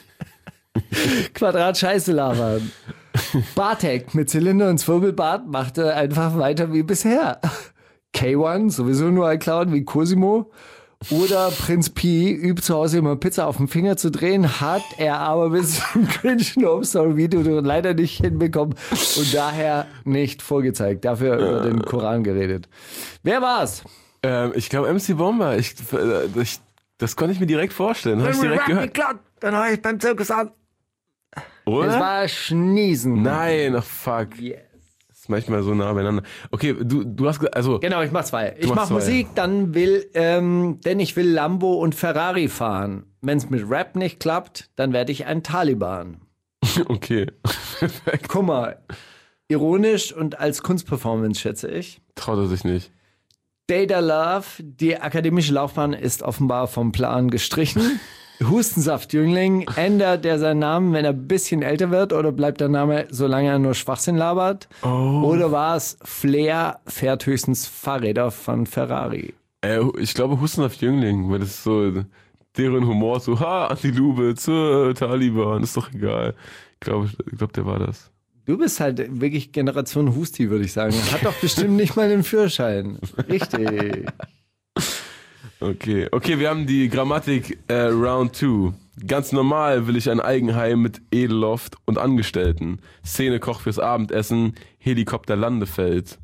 Quadrat Scheiße labern. Bartek mit Zylinder und Zwirbelbart machte einfach weiter wie bisher. K eins, sowieso nur ein Clown wie Cosimo. Oder Prinz Pi übt zu Hause immer Pizza auf den Finger zu drehen, hat er aber bis zum cringe Home Story Video leider nicht hinbekommen und daher nicht vorgezeigt. Dafür über den Koran geredet. Wer war's? Ähm, ich glaube M C Bomber. Ich, äh, ich, das konnte ich mir direkt vorstellen. Habe ich direkt gehört. Klappt, dann hau ich beim Zirkus an. Oder? Es war Schniesen. Nein, ach fuck. Yes. Das ist manchmal so nah beieinander. Okay, du, du hast gesagt, also Genau, ich mach zwei. Ich machst mach zwei. Musik, dann will, ähm, denn ich will Lambo und Ferrari fahren. Wenn's mit Rap nicht klappt, dann werde ich ein Taliban. okay. Guck mal, ironisch und als Kunstperformance, schätze ich. Traut er sich nicht. Data Love, die akademische Laufbahn ist offenbar vom Plan gestrichen. Hustensaft-Jüngling, ändert er seinen Namen, wenn er ein bisschen älter wird, oder bleibt der Name, solange er nur Schwachsinn labert? Oh. Oder war es Flair, fährt höchstens Fahrräder von Ferrari? Äh, ich glaube Hustensaft Jüngling, weil das ist so deren Humor, so, ha, Anti-Lube zur Taliban, ist doch egal. Ich glaube, ich glaub, der war das. Du bist halt wirklich Generation Husti, würde ich sagen. Hat doch bestimmt nicht mal den Führerschein. Richtig. Okay, okay, wir haben die Grammatik äh, Round zwei. Ganz normal will ich ein Eigenheim mit Edelloft und Angestellten. Szene-Koch fürs Abendessen, Helikopter-Landefeld.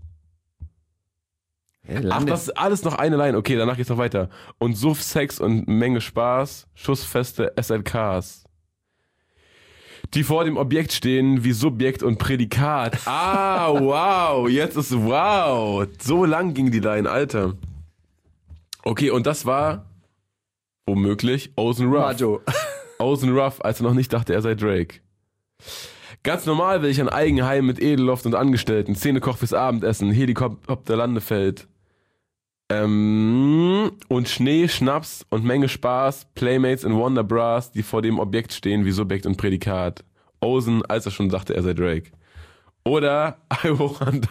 Ach, das ist alles noch eine Line. Okay, danach geht's noch weiter. Und Suff, Sex und Menge Spaß, schussfeste S L Ks. Die vor dem Objekt stehen wie Subjekt und Prädikat. Ah, wow, jetzt ist wow. So lang ging die Line, Alter. Okay, und das war womöglich Ozen Ruff. Majo. Ozen Ruff, als er noch nicht dachte, er sei Drake. Ganz normal will ich ein Eigenheim mit Edelloft und Angestellten, Szene-Koch fürs Abendessen, Helikopter Landefeld. Ähm, und Schnee, Schnaps und Menge Spaß, Playmates in Wonder Bras, die vor dem Objekt stehen wie Subjekt und Prädikat. Ozen, als er schon dachte, er sei Drake. Oder I want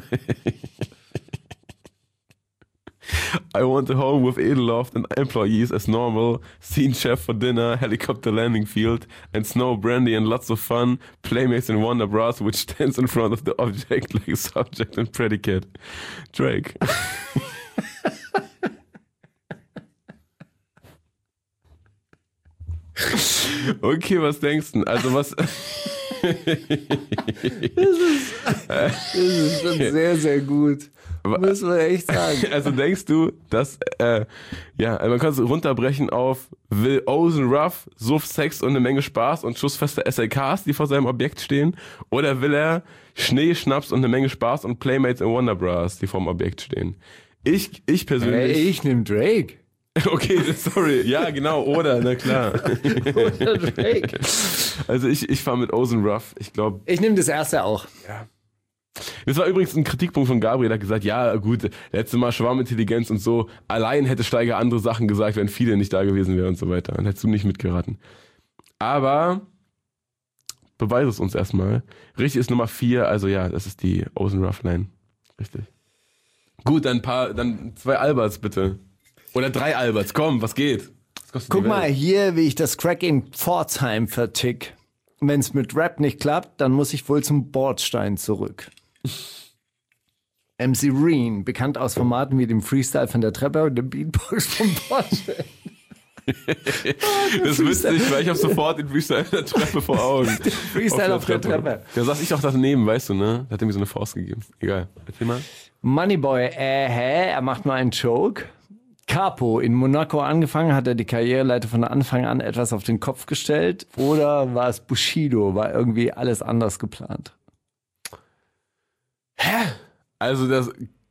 I want a home with Edelloft and employees as normal, scene chef for dinner, helicopter landing field, and snow brandy and lots of fun, playmates in Wonder Bras which stands in front of the object like subject and predicate. Drake. Okay, was denkst du? Also was... Das ist schon sehr, sehr gut. Muss man echt sagen. Also denkst du, dass, äh, ja, also man kann es runterbrechen auf will Ozen Ruff, Suff, Sex und eine Menge Spaß und schussfeste S L Ks, die vor seinem Objekt stehen? Oder will er Schnee, Schnaps und eine Menge Spaß und Playmates in Wonder Bras, die vor dem Objekt stehen? Ich, ich persönlich... Hey, ich nehm Drake. Okay, sorry. Ja, genau. Oder, na klar. Oder Drake. Also ich, ich fahre mit Ozen Ruff. Ich glaube... Ich nehme das erste auch. Ja. Das war übrigens ein Kritikpunkt von Gabriel, der hat gesagt, ja gut, letztes Mal Schwarmintelligenz und so, allein hätte Steiger andere Sachen gesagt, wenn viele nicht da gewesen wären und so weiter. Dann hättest du nicht mitgeraten. Aber beweise es uns erstmal. Richtig ist Nummer vier, also ja, das ist die Ozen Ruff Line. Richtig. Gut, dann ein paar, dann zwei Alberts bitte. Oder drei Alberts, komm, was geht? Was kostet Guck die mal Welt? hier, wie ich das Crack in Pforzheim vertick. Wenn's mit Rap nicht klappt, dann muss ich wohl zum Bordstein zurück. M C Reen, bekannt aus Formaten wie dem Freestyle von der Treppe und dem Beatbox vom Porsche. Das wüsste ich, weil ich habe sofort den Freestyle auf der Treppe vor Augen. Freestyle auf der Treppe. Treppe. Da saß ich auch daneben, weißt du, ne? Da hat er mir so eine Faust gegeben. Egal. Erzähl mal. Moneyboy, äh, hä? Er macht nur einen Joke. Capo, in Monaco angefangen, hat er die Karriereleiter von Anfang an etwas auf den Kopf gestellt? Oder war es Bushido? War irgendwie alles anders geplant? Hä? Also das...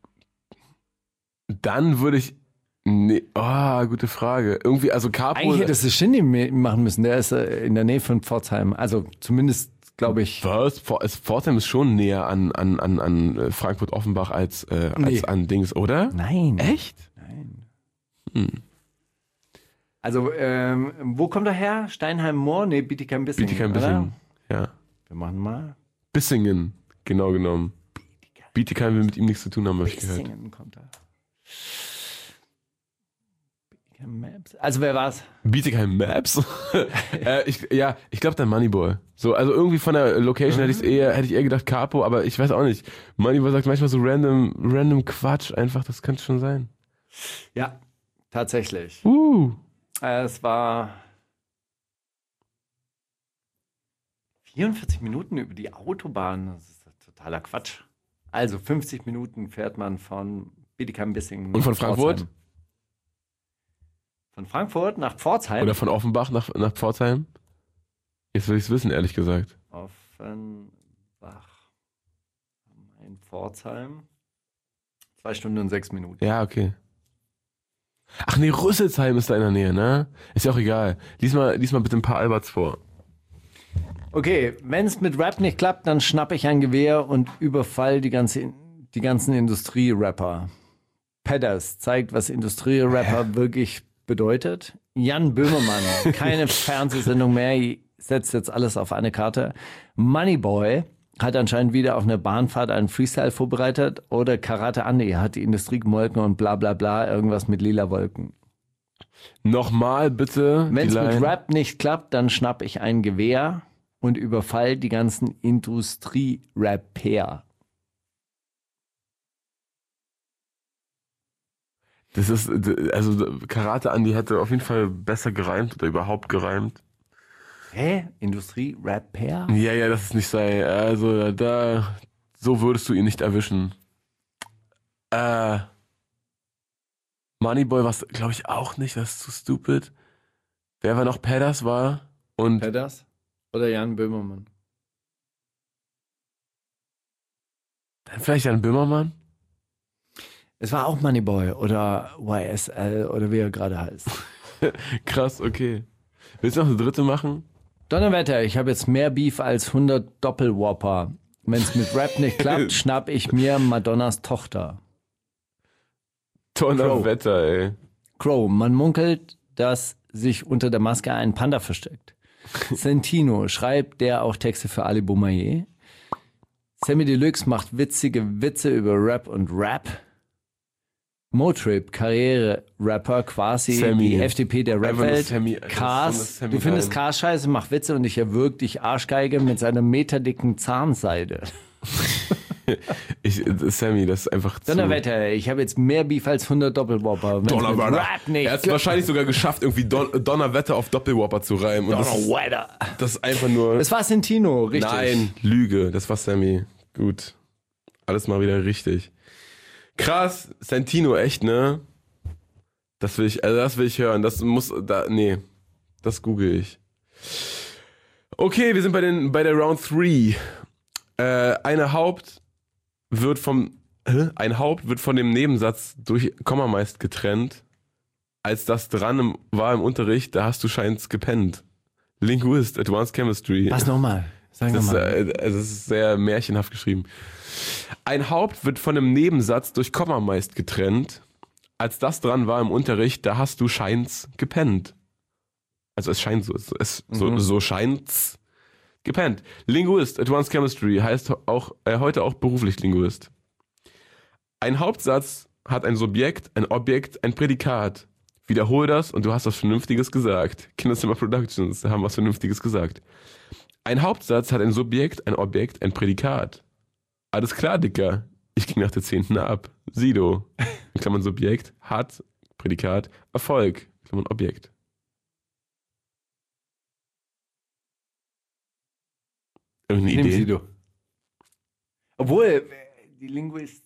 Dann würde ich... Nee, oh, gute Frage. Irgendwie, also Capo... Eigentlich hättest du Shindy machen müssen. Der ist in der Nähe von Pforzheim. Also zumindest, glaube ich... Was? Pforzheim ist schon näher an, an, an, an Frankfurt-Offenbach als, äh, als nee. an Dings, oder? Nein. Echt? Nein. Hm. Also, ähm, wo kommt er her? Steinheim-Moor? Nee, Bietigheim-Bissingen. Bietigheim-Bissingen, ja. Wir machen mal... Bissingen, genau genommen. Bietigheim, Bietigheim will mit ihm nichts zu tun haben, habe ich gehört. Bissingen kommt er. Maps. Also wer war's? Bietigheim Maps? äh, ich, ja, ich glaube dann Moneyboy. So, also irgendwie von der Location hätte ich eher, hätte ich eher gedacht Capo, aber ich weiß auch nicht. Moneyboy sagt manchmal so random, random Quatsch einfach, das könnte schon sein. Ja, tatsächlich. Uh. Äh, es war vierundvierzig Minuten über die Autobahn. Das ist totaler Quatsch. Also fünfzig Minuten fährt man von Bietigheim-Bissingen. Und von Frankfurt? Pforzheim. Von Frankfurt nach Pforzheim? Oder von Offenbach nach, nach Pforzheim? Jetzt will ich es wissen, ehrlich gesagt. Offenbach, in Pforzheim. Zwei Stunden und sechs Minuten. Ja, okay. Ach nee, Rüsselsheim ist da in der Nähe, ne? Ist ja auch egal. Lies mal, lies mal bitte ein paar Alberts vor. Okay, wenn es mit Rap nicht klappt, dann schnapp ich ein Gewehr und überfall die, ganze, die ganzen Industrie-Rapper. Pedders zeigt, was Industrie-Rapper wirklich bedeutet. Jan Böhmermann, keine Fernsehsendung mehr, setzt jetzt alles auf eine Karte. Moneyboy hat anscheinend wieder auf einer Bahnfahrt einen Freestyle vorbereitet. Oder Karate Andi hat die Industrie gemolken und bla bla bla, irgendwas mit lila Wolken. Nochmal bitte. Wenn es mit Rap nicht klappt, dann schnapp ich ein Gewehr und überfall die ganzen Industrie-Rapper. Das ist, also Karate Andi hätte auf jeden Fall besser gereimt oder überhaupt gereimt. Hä? Industrie-Rapper? Ja, ja, das ist nicht sei. Also da, so würdest du ihn nicht erwischen. Äh, Moneyboy war es, glaube ich, auch nicht. Das ist zu stupid. Wer war noch? Pedders war und Pedders oder Jan Böhmermann? Dann vielleicht Jan Böhmermann? Es war auch Moneyboy oder Y S L oder wie er gerade heißt. Krass, okay. Willst du noch eine dritte machen? Donnerwetter, ich habe jetzt mehr Beef als hundert Doppelwhopper. Wenn es mit Rap nicht klappt, schnapp ich mir Madonnas Tochter. Donnerwetter, ey. Crow, man munkelt, dass sich unter der Maske ein Panda versteckt. Sentino, schreibt der auch Texte für Ali Boumaier. Sammy Deluxe macht witzige Witze über Rap und Rap. Motrip, Karriere-Rapper, quasi Sammy. die F D P der Rap-Welt. Sammy, Cars, Sammy du findest rein. Cars scheiße, mach Witze und ich erwürg dich Arschgeige mit seiner meterdicken Zahnseide. ich, Sammy, das ist einfach zu... Donnerwetter, ich habe jetzt mehr Beef als hundert Doppelwhopper. Wenn's mit Donnerwetter. Rap nicht Er hat es klappt. wahrscheinlich sogar geschafft, irgendwie Don Donnerwetter auf Doppelwhopper zu reimen. Und das, ist, Donnerwetter. das ist einfach nur... Das war Sentino, richtig. Nein, Lüge, das war Sammy. Gut. Alles mal wieder richtig. Krass, Sentino, echt, ne? Das will ich, also das will ich hören. Das muss, da, nee, das google ich. Okay, wir sind bei den, bei der Round drei. Äh, eine Haupt wird vom, hä? ein Haupt wird von dem Nebensatz durch Komma meist getrennt. Als das dran im, war im Unterricht, da hast du scheinst gepennt. Linguist, Advanced Chemistry. Was nochmal? Sag Das, nochmal. äh, das ist sehr märchenhaft geschrieben. Ein Haupt wird von einem Nebensatz durch Komma meist getrennt. Als das dran war im Unterricht, da hast du scheint's gepennt. Also es scheint so, es, es, so, Mhm. so scheint's gepennt. Linguist, Advanced Chemistry heißt auch äh, heute auch beruflich Linguist. Ein Hauptsatz hat ein Subjekt, ein Objekt, ein Prädikat. Wiederhole das und du hast was Vernünftiges gesagt. Kinderzimmer Productions haben was Vernünftiges gesagt. Ein Hauptsatz hat ein Subjekt, ein Objekt, ein Prädikat. Alles klar, Dicker. Ich ging nach der zehnten ab. Sido. In Klammern Subjekt. Hat. Prädikat. Erfolg. In Klammern Objekt. Irgendeine Nimm Idee? Sido. Obwohl, die Linguist.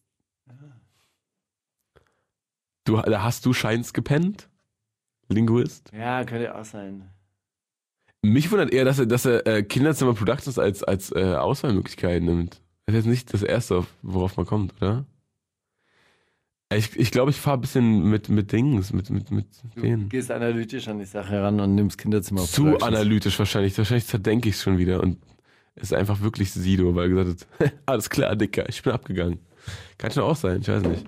Du, da hast du Scheins gepennt? Linguist? Ja, könnte auch sein. Mich wundert eher, dass er, dass er äh, Kinderzimmer Productions als, als äh, Auswahlmöglichkeit nimmt. Das ist jetzt nicht das Erste, worauf man kommt, oder? Ich glaube, ich, glaub, ich fahre ein bisschen mit, mit Dings, mit, mit, mit Du denen. gehst analytisch an die Sache ran und nimmst Kinderzimmer. Zu Productions. analytisch wahrscheinlich. Wahrscheinlich zerdenke ich es schon wieder und es ist einfach wirklich Sido, weil er gesagt hat, alles klar, Dicker, ich bin abgegangen. Kann schon auch sein, ich weiß nicht.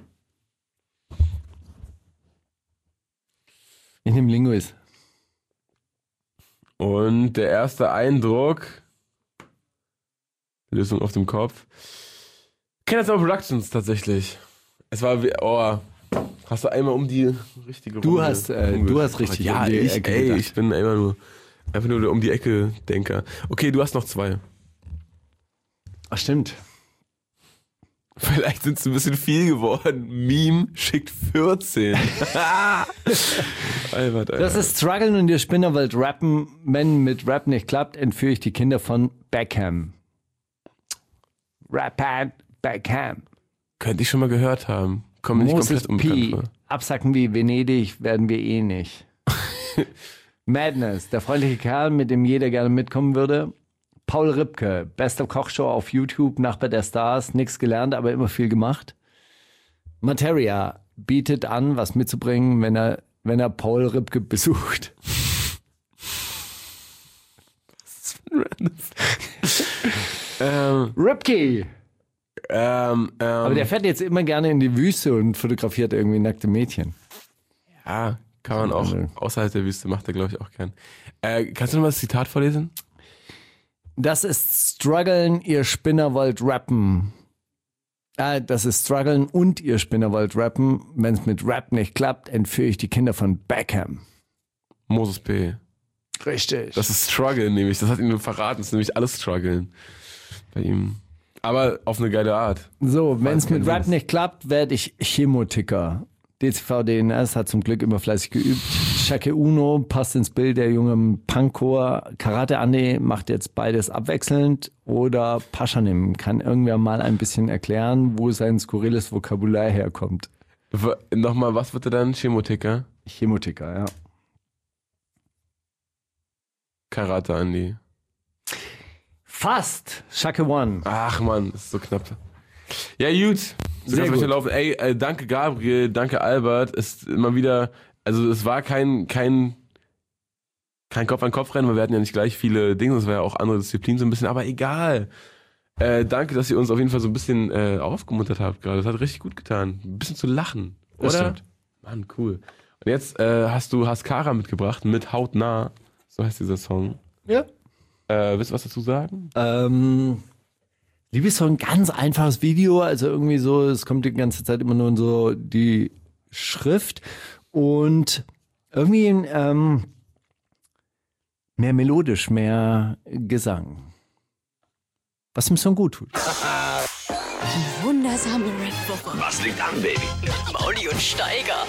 Ich nehme Linguist. Und der erste Eindruck, Lösung auf dem Kopf, Kinderzimmer Productions tatsächlich. Es war, wie, oh, hast du einmal um die richtige Du Runde hast, äh, umge- du hast richtig ja, um die ich, Ecke ey, gedacht. ich bin immer nur, einfach nur der um die Ecke Denker. Okay, du hast noch zwei. Ach, stimmt. Vielleicht sind es ein bisschen viel geworden. Meme schickt vierzehn. Albert, Alter. Das ist Struggeln und ihr Spinner wollt rappen. Wenn mit Rap nicht klappt, entführe ich die Kinder von Beckham. Rapper Beckham. Könnte ich schon mal gehört haben. Komm mir nicht Moses komplett unbekannt P. vor. Absacken wie Venedig werden wir eh nicht. Madness, der freundliche Kerl, mit dem jeder gerne mitkommen würde. Paul Ripke, beste Kochshow auf YouTube, Nachbar der Stars, nichts gelernt, aber immer viel gemacht. Materia bietet an, was mitzubringen, wenn er, wenn er Paul Ripke besucht. ähm, Ripke! ähm, ähm, Aber der fährt jetzt immer gerne in die Wüste und fotografiert irgendwie nackte Mädchen. ja, kann man auch Also- außerhalb der Wüste, macht er glaube ich auch gern. Äh, kannst du noch mal das Zitat vorlesen? Das ist Struggeln, ihr Spinner wollt rappen. Ah, das ist Struggeln und ihr Spinner wollt rappen. Wenn es mit Rap nicht klappt, entführe ich die Kinder von Beckham. Moses P. Richtig. Das ist Struggle nämlich, das hat ihn nur verraten, das ist nämlich alles Struggeln bei ihm. Aber auf eine geile Art. so, wenn es kein mit Rap Ding. nicht klappt, werde ich Chemoticker. D C V D N S hat zum Glück immer fleißig geübt. Shake Uno passt ins Bild der jungen Punkcore. Karate Andi macht jetzt beides abwechselnd. Oder Paschanim kann irgendwer mal ein bisschen erklären, wo sein skurriles Vokabular herkommt. W- Nochmal, was wird er dann? Chemotiker? Chemoticker, ja. Karate Andi. Fast. Shake One. Ach man, das ist so knapp. Ja, gut. So Sehr kann's gut. laufen. Ey, äh, danke Gabriel, danke Albert. Ist immer wieder, also es war kein, kein, kein Kopf-an-Kopf-Rennen, weil wir hatten ja nicht gleich viele Dinge, es war ja auch andere Disziplinen so ein bisschen, aber egal. Äh, danke, dass ihr uns auf jeden Fall so ein bisschen äh, aufgemuntert habt gerade. Das hat richtig gut getan. Ein bisschen zu lachen, oder? Das stimmt. Mann, cool. Und jetzt äh, hast du Haskara mitgebracht mit Hautnah. So heißt dieser Song. Ja. Äh, willst du was dazu sagen? Ähm, Liebessong, ganz einfaches Video, also irgendwie so, es kommt die ganze Zeit immer nur so die Schrift und irgendwie ähm, mehr melodisch, mehr Gesang. Was dem Song gut tut. Wundersame Rap-Woche. Was liegt an, Baby? Mauli und Steiger.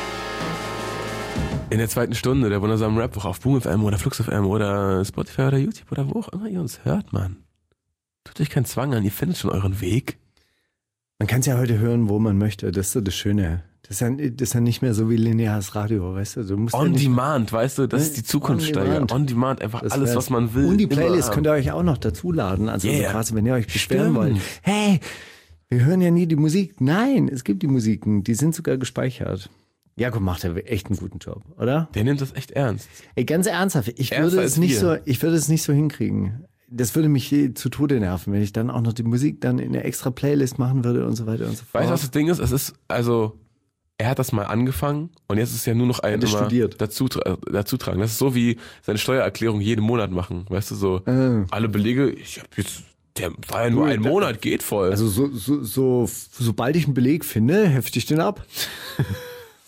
In der zweiten Stunde der wundersamen Rap-Woche auf Boom F M oder Flux F M oder Spotify oder YouTube oder wo auch immer ihr uns hört, Mann. Tut euch keinen Zwang an, ihr findet schon euren Weg. Man kann es ja heute hören, wo man möchte, das ist so das Schöne. Das ist ja, das ist ja nicht mehr so wie lineares Radio, weißt du? Du musst ja On nicht, Demand, weißt du, das ist die Zukunft, On Steiger. Demand. On Demand, einfach Das alles, wär's. was man will. Und die immer Playlist haben. könnt ihr euch auch noch dazu laden. Also Yeah. so quasi, wenn ihr euch beschweren Stimmt. wollt. Hey, wir hören ja nie die Musik. Nein, es gibt die Musiken, die sind sogar gespeichert. Jakob macht ja echt einen guten Job, oder? Der nimmt das echt ernst. Ey, ganz ernsthaft, ich Ernster würde es als nicht wir. so, ich würde es nicht so hinkriegen. Das würde mich zu Tode nerven, wenn ich dann auch noch die Musik dann in eine extra Playlist machen würde und so weiter und so fort. Weißt du, was das Ding ist? Es ist, also, er hat das mal angefangen und jetzt ist es ja nur noch ein Hat er immer studiert. dazu, dazu tragen. Das ist so wie seine Steuererklärung jeden Monat machen. Weißt du, so Äh. alle Belege, ich hab jetzt, der war ja nur Cool, ein da- Monat, geht voll. Also so, so, so, sobald ich einen Beleg finde, hefte ich den ab.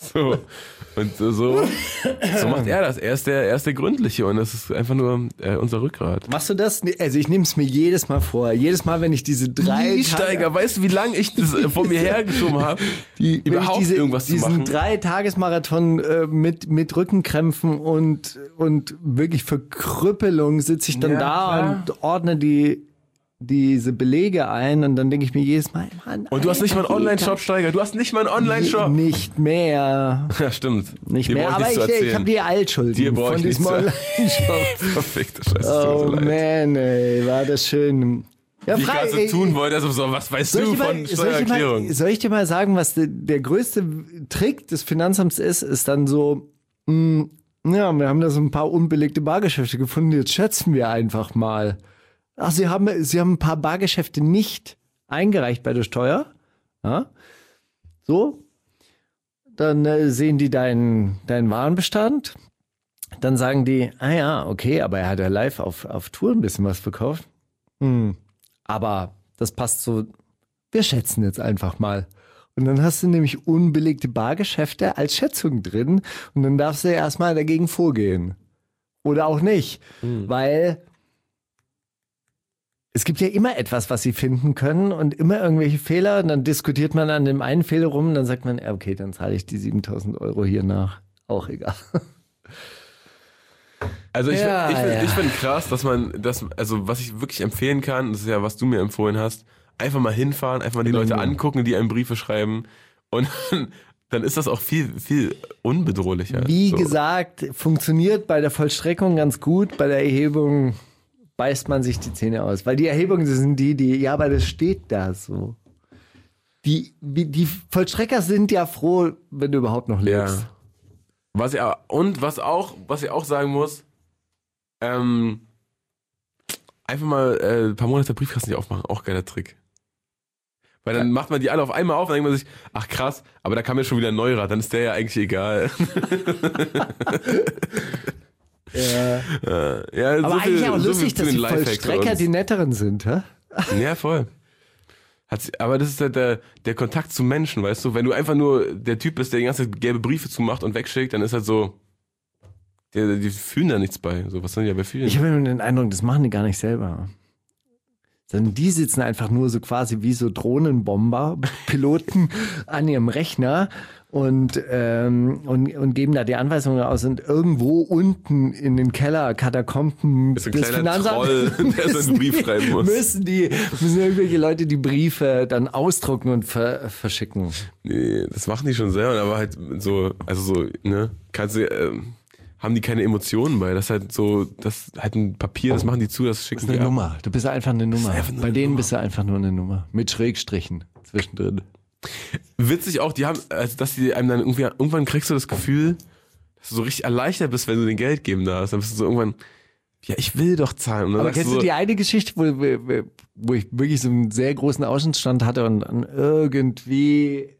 So. Und so, so macht er das. Er ist der, er ist der Gründliche und das ist einfach nur äh, unser Rückgrat. Machst du das? Also ich nehme es mir jedes Mal vor. Jedes Mal, wenn ich diese drei Nie Steiger, weißt du, wie lange ich das äh, von mir hergeschoben habe, die, überhaupt diese, irgendwas zu diesen machen? Diesen Drei-Tages-Marathon äh, mit, mit Rückenkrämpfen und, und wirklich Verkrüppelung sitze ich dann Ja, da klar. und ordne die diese Belege ein und dann denke ich mir jedes Mal, Mann, Und du hast nicht mal einen Alter, Online-Shop, Steiger. Du hast nicht mal einen Online-Shop. Nicht mehr. Ja, stimmt. Nicht Dir mehr, brauch aber nichts ich, zu ich erzählen. habe die Altschulden Dir brauch von ich diesem nichts Online-Shop. Verfickte Scheiße. Oh tut mir so leid. man, ey, war das schön. Ja, Wie ich frei- gerade so tun wollte, also so, was weißt Soll du ich, dir von mal, soll, ich dir Steuererklärung? mal, soll ich dir mal sagen, was de, der größte Trick des Finanzamts ist? Ist dann so, mh, ja, wir haben da so ein paar unbelegte Bargeschäfte gefunden, jetzt schätzen wir einfach mal. Ach, Sie haben, Sie haben ein paar Bargeschäfte nicht eingereicht bei der Steuer. Ja? So. Dann äh, sehen die deinen, deinen Warenbestand. Dann sagen die, ah ja, okay, aber er hat ja live auf, auf Tour ein bisschen was verkauft. Hm. Aber das passt so, wir schätzen jetzt einfach mal. Und dann hast du nämlich unbelegte Bargeschäfte als Schätzung drin und dann darfst du erstmal dagegen vorgehen. Oder auch nicht, Hm. weil es gibt ja immer etwas, was sie finden können und immer irgendwelche Fehler und dann diskutiert man an dem einen Fehler rum und dann sagt man, ja, okay, dann zahle ich die siebentausend Euro hier nach. Auch egal. Also ich, Ja, ich finde ja. ich find krass, dass man, das, also was ich wirklich empfehlen kann, das ist ja, was du mir empfohlen hast, einfach mal hinfahren, einfach mal die Leute angucken, die einem Briefe schreiben und dann ist das auch viel, viel unbedrohlicher. Wie so. gesagt, funktioniert bei der Vollstreckung ganz gut, bei der Erhebung beißt man sich die Zähne aus. Weil die Erhebungen sind die, die, ja, aber das steht da so. Die, die die Vollstrecker sind ja froh, wenn du überhaupt noch lebst. Ja. Was ich, auch- und was auch, was ich auch sagen muss, ähm, einfach mal äh, ein paar Monate Briefkasten nicht aufmachen, auch geiler Trick. Weil dann macht man die alle auf einmal auf und dann denkt man sich, ach krass, aber da kam ja schon wieder ein neuer, dann ist der ja eigentlich egal. Ja. ja, Aber so viel, eigentlich auch so lustig, viel zu dass den die Lifehacks von Vollstrecker uns. die netteren sind, hä? Ja, voll. Hat sie, aber das ist halt der, der Kontakt zu Menschen, weißt du? Wenn du einfach nur der Typ bist, der die ganze Zeit gelbe Briefe zumacht und wegschickt, dann ist halt so, die, die fühlen da nichts bei. So, was sollen die aber fühlen? Ich habe immer den Eindruck, das machen die gar nicht selber. Sondern die sitzen einfach nur so quasi wie so Drohnenbomber, Piloten an ihrem Rechner und, ähm, und, und geben da die Anweisungen aus. Und irgendwo unten in den Keller, Katakomben ist ein des kleiner Finanzamts Troll, der so einen Brief die- schreiben muss. Müssen die, müssen irgendwelche Leute die Briefe dann ausdrucken und ver, verschicken. Nee, das machen die schon selber, aber halt so, also so, ne, kannst du, ähm, haben die keine Emotionen bei. Das ist halt so, das ist halt ein Papier, das machen die zu, das schicken Das ist die eine ab. Nummer. Du bist einfach eine Nummer. einfach nur Bei eine denen Nummer. bist du einfach nur eine Nummer. Mit Schrägstrichen zwischendrin. Witzig auch, die haben, also dass die einem dann irgendwie, irgendwann kriegst du das Gefühl, dass du so richtig erleichtert bist, wenn du den Geld geben darfst. Dann bist du so irgendwann, ja, ich will doch zahlen. Und dann Aber sagst kennst du du so, die eine Geschichte, wo, wo wo ich wirklich so einen sehr großen Außenstand hatte und dann irgendwie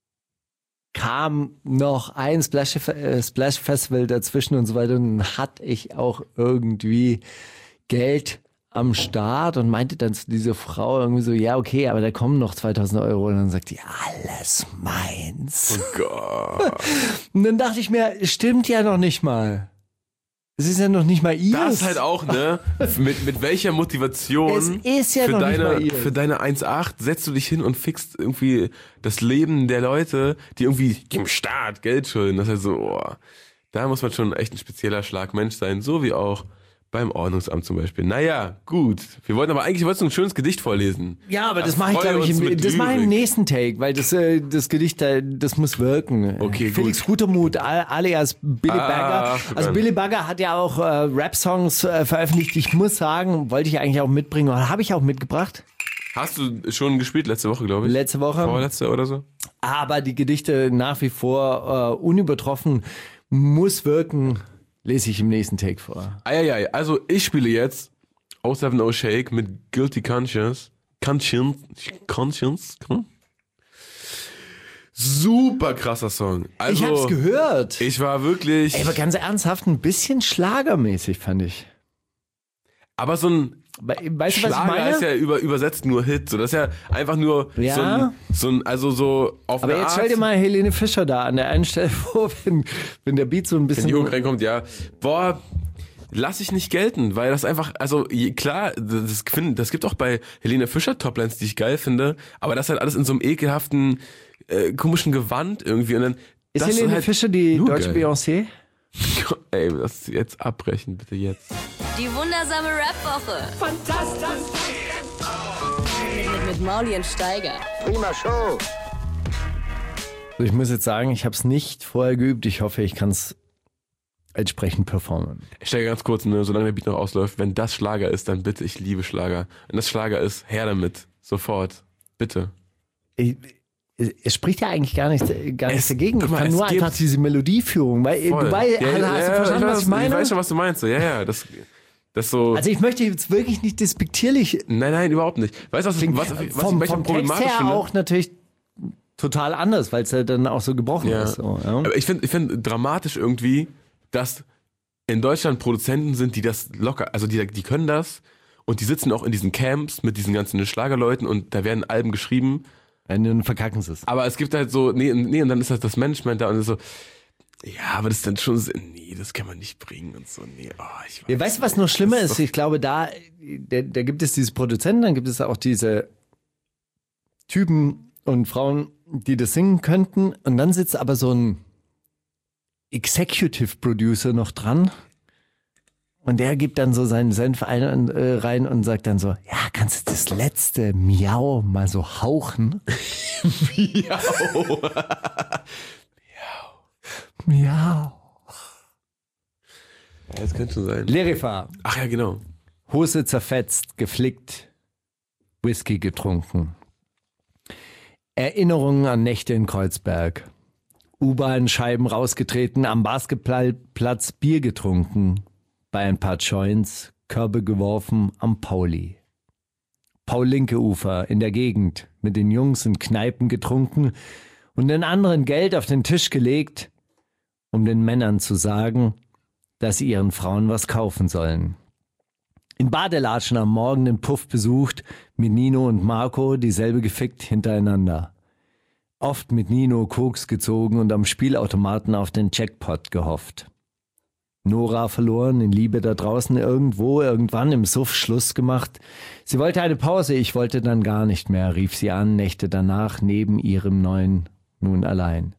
kam noch ein Splash, äh, Splash Festival dazwischen und so weiter und dann hatte ich auch irgendwie Geld am Start und meinte dann zu dieser Frau irgendwie so, ja okay, aber da kommen noch zweitausend Euro und dann sagt die, alles meins. oh Gott. Und dann dachte ich mir, stimmt ja noch nicht mal. Es ist ja noch nicht mal ihr. Das ist halt auch, ne? Mit, mit welcher Motivation Es ist ja für, noch nicht deine, mal ihr. für deine eins Komma acht setzt du dich hin und fixst irgendwie das Leben der Leute, die irgendwie im Staat Geld schulden. Das ist halt so, oh, da muss man schon echt ein spezieller Schlag Mensch sein, so wie auch beim Ordnungsamt zum Beispiel. Naja, gut. Wir wollten aber eigentlich wolltest du ein schönes Gedicht vorlesen. Ja, aber das mache ich, Erfreue glaube ich, uns im, mit das mache ich im Lyrik. nächsten Take, weil das, äh, das Gedicht, äh, das muss wirken. Okay, Felix Gutermut, al- alias Billy Ah, Bagger. Also Mann. Billy Bagger hat ja auch äh, Rap-Songs äh, veröffentlicht. Ich muss sagen, wollte ich eigentlich auch mitbringen, oder habe ich auch mitgebracht, Hast du schon gespielt letzte Woche, glaube ich? letzte Woche. Vorletzte oder so? Aber die Gedichte nach wie vor äh, unübertroffen, muss wirken, lese ich im nächsten Take vor. Eieiei, also ich spiele jetzt oh seven oh Shake mit Guilty Conscience. Conscience. Conscience. Hm? Super krasser Song. Also, ich hab's gehört. Ich war wirklich. Ey, aber ganz ernsthaft, ein bisschen schlagermäßig fand ich. aber so ein. Weißt du, was Schlager ich meine? ist ja über, übersetzt nur Hit. So, das ist ja einfach nur Ja. so, ein, so ein, also so auf Aber eine jetzt Art, stell dir mal Helene Fischer da an der einen Stelle vor, wenn, wenn der Beat so ein wenn bisschen... die Hook reinkommt, ja. Boah, lass ich nicht gelten, weil das einfach, also je- klar, das, das gibt auch bei Helene Fischer Toplines, die ich geil finde, aber das halt alles in so einem ekelhaften, äh, komischen Gewand irgendwie. Und dann, Ist das Helene halt Fischer die nur deutsche geil. Beyoncé? Ey, das jetzt abbrechen, bitte jetzt. Die wundersame Rap-Woche. Fantastisch. Mit, mit Mauli und Steiger. Also ich muss jetzt sagen, ich habe es nicht vorher geübt. Ich hoffe, ich kann es entsprechend performen. Ich stelle ganz kurz, ne, solange der Beat noch ausläuft, wenn das Schlager ist, dann bitte, ich liebe Schlager. Wenn das Schlager ist, her damit. Sofort. Bitte. Ich, es spricht ja eigentlich gar nichts, gar nichts Es- dagegen. Ich guck mal, kann es nur gibt- einfach diese Melodieführung, weil Voll. du, weißt, Ja, hast ja, du ja, verstanden, ich was weiß, ich meine? Ich weiß schon, was du meinst. So, ja, ja, das, das so. Also ich möchte jetzt wirklich nicht despektierlich nein, nein, überhaupt nicht. Weißt du, was, klingen. was, was, was vom ich vom manchmal Text problematisch her finde? auch natürlich total anders, weil es ja dann auch so gebrochen Ja. ist. So, ja. Aber ich finde ich find dramatisch irgendwie, dass in Deutschland Produzenten sind, die das locker, also die, die können das und die sitzen auch in diesen Camps mit diesen ganzen Schlagerleuten und da werden Alben geschrieben. Dann verkacken sie es. Aber es gibt halt so, nee, nee, und dann ist das das Management da und ist so, ja, aber das ist dann schon, so, nee, das kann man nicht bringen und so, nee, oh, ich weiß Ja, weißt du, was noch schlimmer Das ist? ist doch- Ich glaube, da, da, da gibt es diese Produzenten, dann gibt es auch diese Typen und Frauen, die das singen könnten. Und dann sitzt aber so ein Executive Producer noch dran. Und der gibt dann so seinen Senf ein und, äh, rein und sagt dann so, ja, kannst du das letzte Miau mal so hauchen? Miau. Miau. Ja, das könnte schon sein. Lerifa. Ach ja, genau. Hose zerfetzt, geflickt, Whisky getrunken. Erinnerungen an Nächte in Kreuzberg. U-Bahn-Scheiben rausgetreten, am Basketballplatz Bier getrunken. Bei ein paar Joints, Körbe geworfen am Pauli. Paul-Linke-Ufer in der Gegend, mit den Jungs in Kneipen getrunken und den anderen Geld auf den Tisch gelegt, um den Männern zu sagen, dass sie ihren Frauen was kaufen sollen. In Badelatschen am Morgen den Puff besucht, mit Nino und Marco dieselbe gefickt hintereinander. Oft mit Nino Koks gezogen und am Spielautomaten auf den Jackpot gehofft. Nora verloren, in Liebe da draußen irgendwo, irgendwann im Suff Schluss gemacht. Sie wollte eine Pause, ich wollte dann gar nicht mehr, rief sie an, Nächte danach neben ihrem Neuen, nun allein.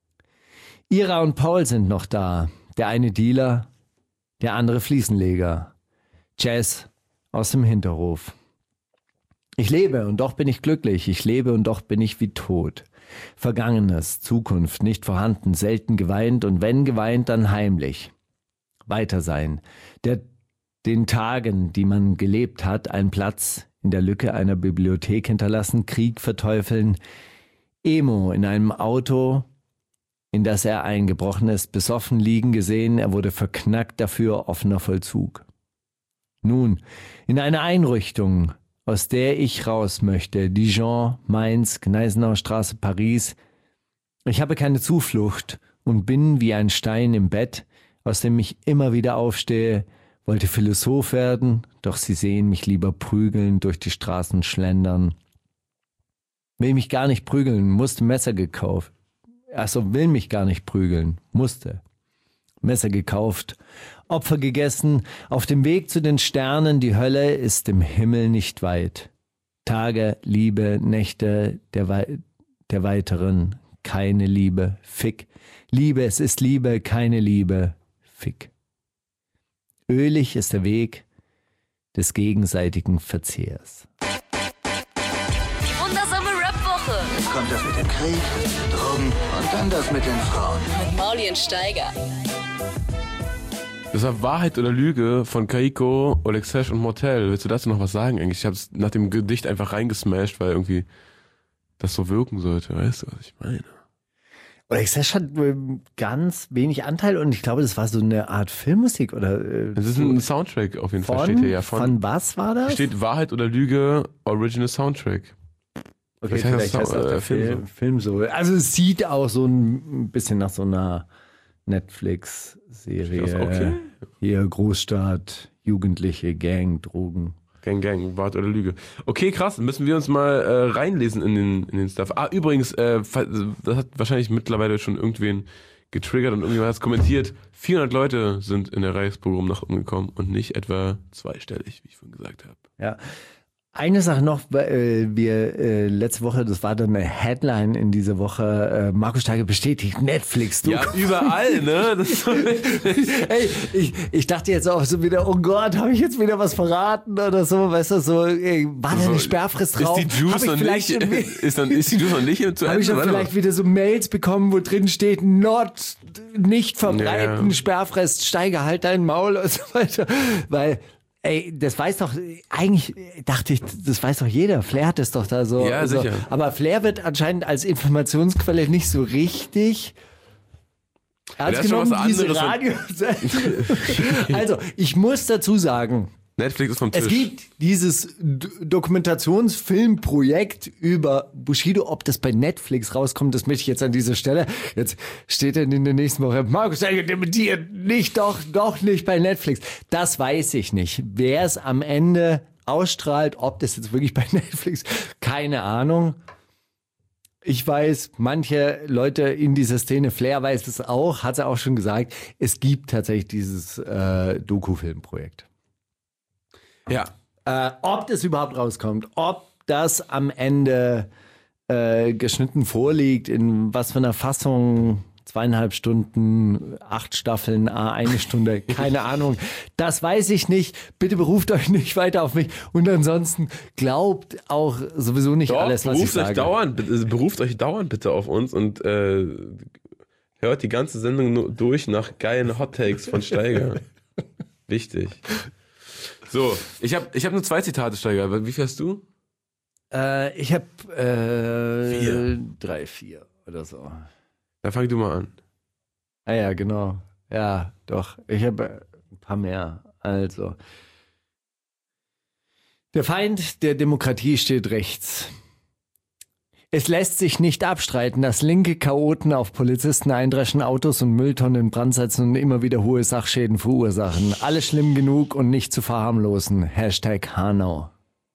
Ira und Paul sind noch da, der eine Dealer, der andere Fliesenleger. Jazz aus dem Hinterhof. Ich lebe und doch bin ich glücklich, ich lebe und doch bin ich wie tot. Vergangenes, Zukunft, nicht vorhanden, selten geweint und wenn geweint, dann heimlich. Weiter sein, der den Tagen, die man gelebt hat, einen Platz in der Lücke einer Bibliothek hinterlassen, Krieg verteufeln, Emo in einem Auto, in das er eingebrochen ist, besoffen liegen gesehen, er wurde verknackt, dafür offener Vollzug. Nun, in eine Einrichtung, aus der ich raus möchte, Dijon, Mainz, Gneisenauer Straße, Paris. Ich habe keine Zuflucht und bin wie ein Stein im Bett, aus dem ich immer wieder aufstehe, wollte Philosoph werden, doch sie sehen mich lieber prügeln, durch die Straßen schlendern. Will mich gar nicht prügeln, musste Messer gekauft. Achso, will mich gar nicht prügeln, musste. Messer gekauft, Opfer gegessen, auf dem Weg zu den Sternen, die Hölle ist im Himmel nicht weit. Tage, Liebe, Nächte der, Wei- der weiteren, keine Liebe, Fick. Liebe, es ist Liebe, keine Liebe, Fick. Ölig ist der Weg des gegenseitigen Verzehrs. Die wundersame Rap-Woche. Jetzt kommt das mit dem Krieg, das mit den Drogen und dann das mit den Frauen. Mit Mauli und Steiger. Das war Wahrheit oder Lüge von Kaiko, Olexesh und Mortel. Willst du dazu noch was sagen eigentlich? Ich habe es nach dem Gedicht einfach reingesmashed, weil irgendwie das so wirken sollte. Weißt du, was ich meine? Oder ich hat ähm, ganz wenig Anteil und ich glaube, das war so eine Art Filmmusik oder äh, Das ist so ein Soundtrack auf jeden Fall, von, steht hier ja. Von, von was war das? steht Wahrheit oder Lüge, Original Soundtrack. Okay, Vielleicht vielleicht heißt heißt das auch der äh, Film Film, Film so. Also es sieht auch so ein bisschen nach so einer Netflix-Serie. Ist das okay? Hier Großstadt, Jugendliche, Gang, Drogen. Gang, Gang, Wahrheit oder Lüge. Okay, krass, müssen wir uns mal äh, reinlesen in den, in den Stuff. Ah, übrigens, äh, das hat wahrscheinlich mittlerweile schon irgendwen getriggert und irgendjemand hat es kommentiert. vierhundert Leute sind in der Reichspogromnacht umgekommen und nicht etwa zweistellig, wie ich vorhin gesagt habe. Ja. Eine Sache noch, äh, wir äh, letzte Woche, das war dann eine Headline in dieser Woche, äh, Markus Steiger bestätigt Netflix. Du Ja, überall, ne? Das ist so Ey, ich, ich dachte jetzt auch so wieder, oh Gott, habe ich jetzt wieder was verraten oder so, weißt du, so, ey, war da eine Sperrfrist drauf? Ist die Juice noch nicht, ist, dann, ist die Juice noch nicht zu Ende? Habe ich dann vielleicht wieder so Mails bekommen, wo drin steht, not, nicht verbreiten, Ja. Sperrfrist, Steiger, halt dein Maul und so weiter, weil... Ey, das weiß doch, eigentlich dachte ich, das weiß doch jeder. Flair hat es doch da so. Ja, so. sicher. Aber Flair wird anscheinend als Informationsquelle nicht so richtig ernst das ist schon genommen, was diese anderes. Radio. Also, ich muss dazu sagen, Netflix ist vom Tisch. es gibt dieses D- Dokumentationsfilmprojekt über Bushido, ob das bei Netflix rauskommt, das möchte ich jetzt an dieser Stelle. Jetzt steht er in der nächsten Woche, Markus Steiger dementiert, nicht, doch, doch nicht bei Netflix. Das weiß ich nicht. Wer es am Ende ausstrahlt, ob das jetzt wirklich bei Netflix, keine Ahnung. Ich weiß, manche Leute in dieser Szene, Flair weiß es auch, hat er auch schon gesagt, es gibt tatsächlich dieses äh, Doku-Filmprojekt. Ja. Äh, ob das überhaupt rauskommt, ob das am Ende äh, geschnitten vorliegt, in was für einer Fassung, zweieinhalb Stunden, acht Staffeln, ah, eine Stunde, keine Ahnung. Das weiß ich nicht. Bitte beruft euch nicht weiter auf mich. Und ansonsten glaubt auch sowieso nicht Doch, alles, was ich beruft euch sage. dauernd, bitte- beruft euch dauernd bitte auf uns und äh, hört die ganze Sendung nur durch nach geilen Hot Takes von Steiger. Wichtig. So, ich habe ich hab nur zwei Zitate, Steiger. Wie viel hast du? Äh, ich habe äh, Vier. drei, vier oder so. Dann fang du mal an. Ah ja, genau. Ja, doch. Ich habe ein paar mehr. Also. Der Feind der Demokratie steht rechts. Es lässt sich nicht abstreiten, dass linke Chaoten auf Polizisten eindreschen, Autos und Mülltonnen in Brand setzen und immer wieder hohe Sachschäden verursachen. Alles schlimm genug und nicht zu verharmlosen. Hashtag Hanau.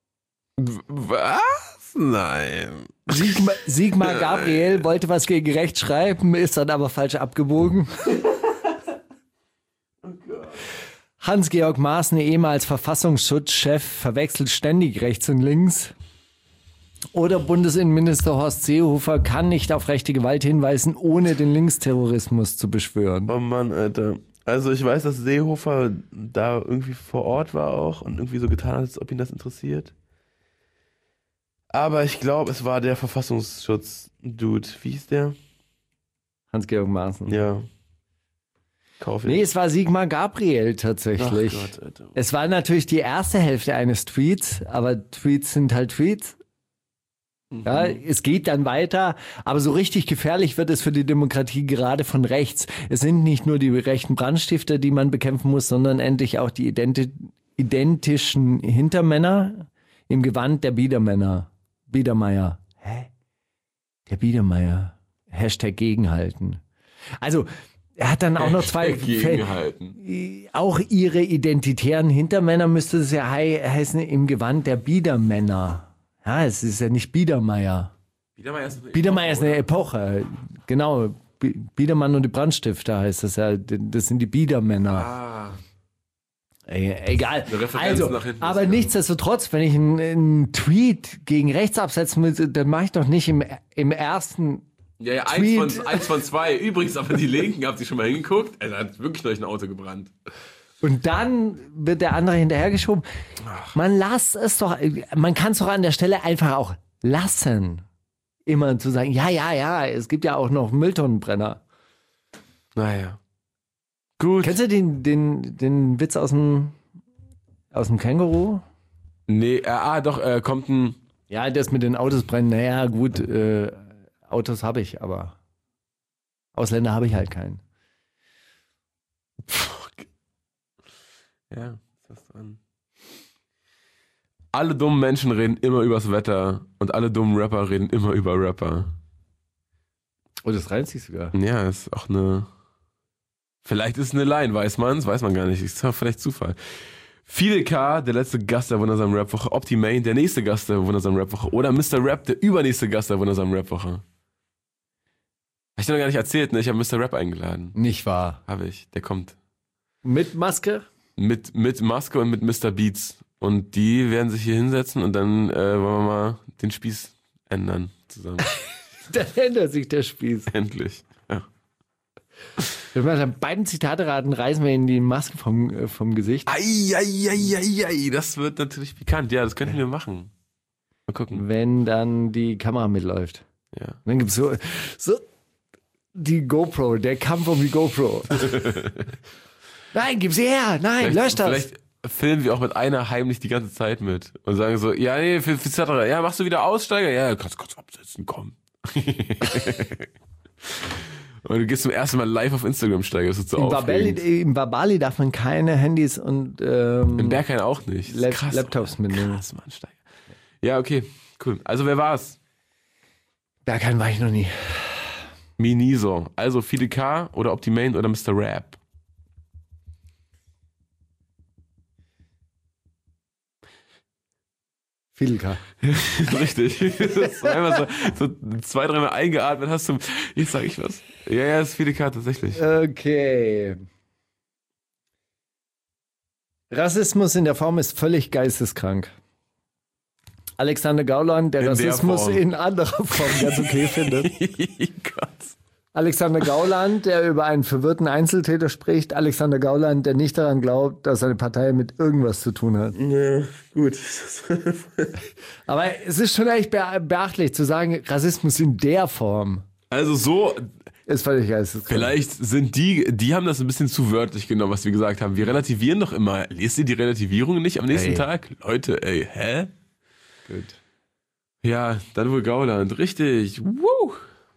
Was? Nein. Sigmar, Sigmar Gabriel wollte was gegen rechts schreiben, ist dann aber falsch abgebogen. Hans-Georg Maaßen, ehemals Verfassungsschutzchef, verwechselt ständig rechts und links. Oder Bundesinnenminister Horst Seehofer kann nicht auf rechte Gewalt hinweisen, ohne den Linksterrorismus zu beschwören. Oh Mann, Alter. Also ich weiß, dass Seehofer da irgendwie vor Ort war auch und irgendwie so getan hat, als ob ihn das interessiert. Aber ich glaube, es war der Verfassungsschutz-Dude. Wie hieß der? Hans-Georg Maaßen. Ja. Kauf Nee, es war Sigmar Gabriel tatsächlich. Ach Gott, Alter. Es war natürlich die erste Hälfte eines Tweets, aber Tweets sind halt Tweets. Ja, es geht dann weiter, aber so richtig gefährlich wird es für die Demokratie gerade von rechts. Es sind nicht nur die rechten Brandstifter, die man bekämpfen muss, sondern endlich auch die identi- identischen Hintermänner im Gewand der Biedermänner. Biedermeier. Hä? Der Biedermeier. Hashtag gegenhalten. Also, er hat dann auch noch zwei... Gegenhalten. Auch ihre identitären Hintermänner müsste es ja hei- heißen im Gewand der Biedermänner. Ja, es ist ja nicht Biedermeier. Biedermeier ist eine Biedermeier ist eine Epoche. Genau. Bi- Biedermann und die Brandstifter heißt das ja. Das sind die Biedermänner. Ah. E- Egal. Eine Referenz Also, nach hinten aber ist, ja. nichtsdestotrotz, wenn ich einen, einen Tweet gegen rechts absetzen will, dann mache ich doch nicht im, im ersten. Ja, ja, Tweet. eins von, eins von zwei. Übrigens, aber die Linken, habt ihr schon mal hingeguckt? Er hat wirklich durch ein Auto gebrannt. Und dann wird der andere hinterhergeschoben. Man lasst es doch, man kann es doch an der Stelle einfach auch lassen. Immer zu sagen, ja, ja, ja, es gibt ja auch noch Mülltonnenbrenner. Naja. Gut. Kennst du den, den, den Witz aus dem, aus dem Känguru? Nee, äh, ah, doch, äh, kommt ein. Ja, das mit den Autos brennen. Naja, gut, äh, Autos habe ich, aber Ausländer habe ich halt keinen. Ja, ist das dran. Alle dummen Menschen reden immer übers Wetter und alle dummen Rapper reden immer über Rapper. Oh, das reimt sich sogar. Ja, ist auch eine. Vielleicht ist es eine Line, weiß man, das weiß man gar nicht. Ist doch vielleicht Zufall. Fidel K., der letzte Gast der wundersamen Rap-Woche, Optimane, der nächste Gast der wundersamen Rap-Woche oder Mister Rap, der übernächste Gast der wundersamen Rap-Woche. Hab ich dir noch gar nicht erzählt, ne? Ich habe Mister Rap eingeladen. Nicht wahr? Habe ich, der kommt. Mit Maske? Mit, mit Maske und mit Mister Beats. Und die werden sich hier hinsetzen und dann äh, wollen wir mal den Spieß ändern zusammen. Dann ändert sich der Spieß. Endlich, ja. Wenn wir dann beiden Zitate raten, reißen wir ihnen die Maske vom, äh, vom Gesicht. Eieieiei, das wird natürlich pikant. Ja, das könnten wir machen. Mal gucken. Wenn dann die Kamera mitläuft. Ja. Dann gibt's so, so die GoPro, der Kampf um die GoPro. Nein, gib sie her, nein, Vielleicht, lösch das. vielleicht filmen wir auch mit einer heimlich die ganze Zeit mit und sagen so, ja, nee, für, für Zettere, ja, machst du wieder Aussteiger? Ja, kannst kurz absetzen, komm. Und du gehst zum ersten Mal live auf Instagram steigen, das ist so Im aufregend. Babali, Im Babali darf man keine Handys und ähm, Im Berghain auch nicht. Das ist Lap- krass, Laptops mitnehmen. Krass, Mann, Steiger. Ja, okay, cool. Also wer war's? Berghain war ich noch nie. Miniso. Also Fidel K. oder Optimane oder Mister Rap? Fidel K. Richtig. Das war einfach so, so zwei, dreimal eingeatmet hast du. Jetzt sag ich was. Ja, ja, das ist Fidel K. tatsächlich. Okay. Rassismus in der Form ist völlig geisteskrank. Alexander Gauland, der In der Rassismus Form. in anderer Form ganz okay findet. Gott. Alexander Gauland, der über einen verwirrten Einzeltäter spricht. Alexander Gauland, der nicht daran glaubt, dass seine Partei mit irgendwas zu tun hat. Ja, gut. Aber es ist schon echt be- beachtlich zu sagen, Rassismus in der Form Also so, ist völlig geisteskrank. vielleicht sind die, die haben das ein bisschen zu wörtlich genommen, was wir gesagt haben. Wir relativieren doch immer. Lest ihr die Relativierung nicht am nächsten Ey. Tag? Leute, ey, hä? Gut. Ja, dann wohl Gauland. Richtig. Woo.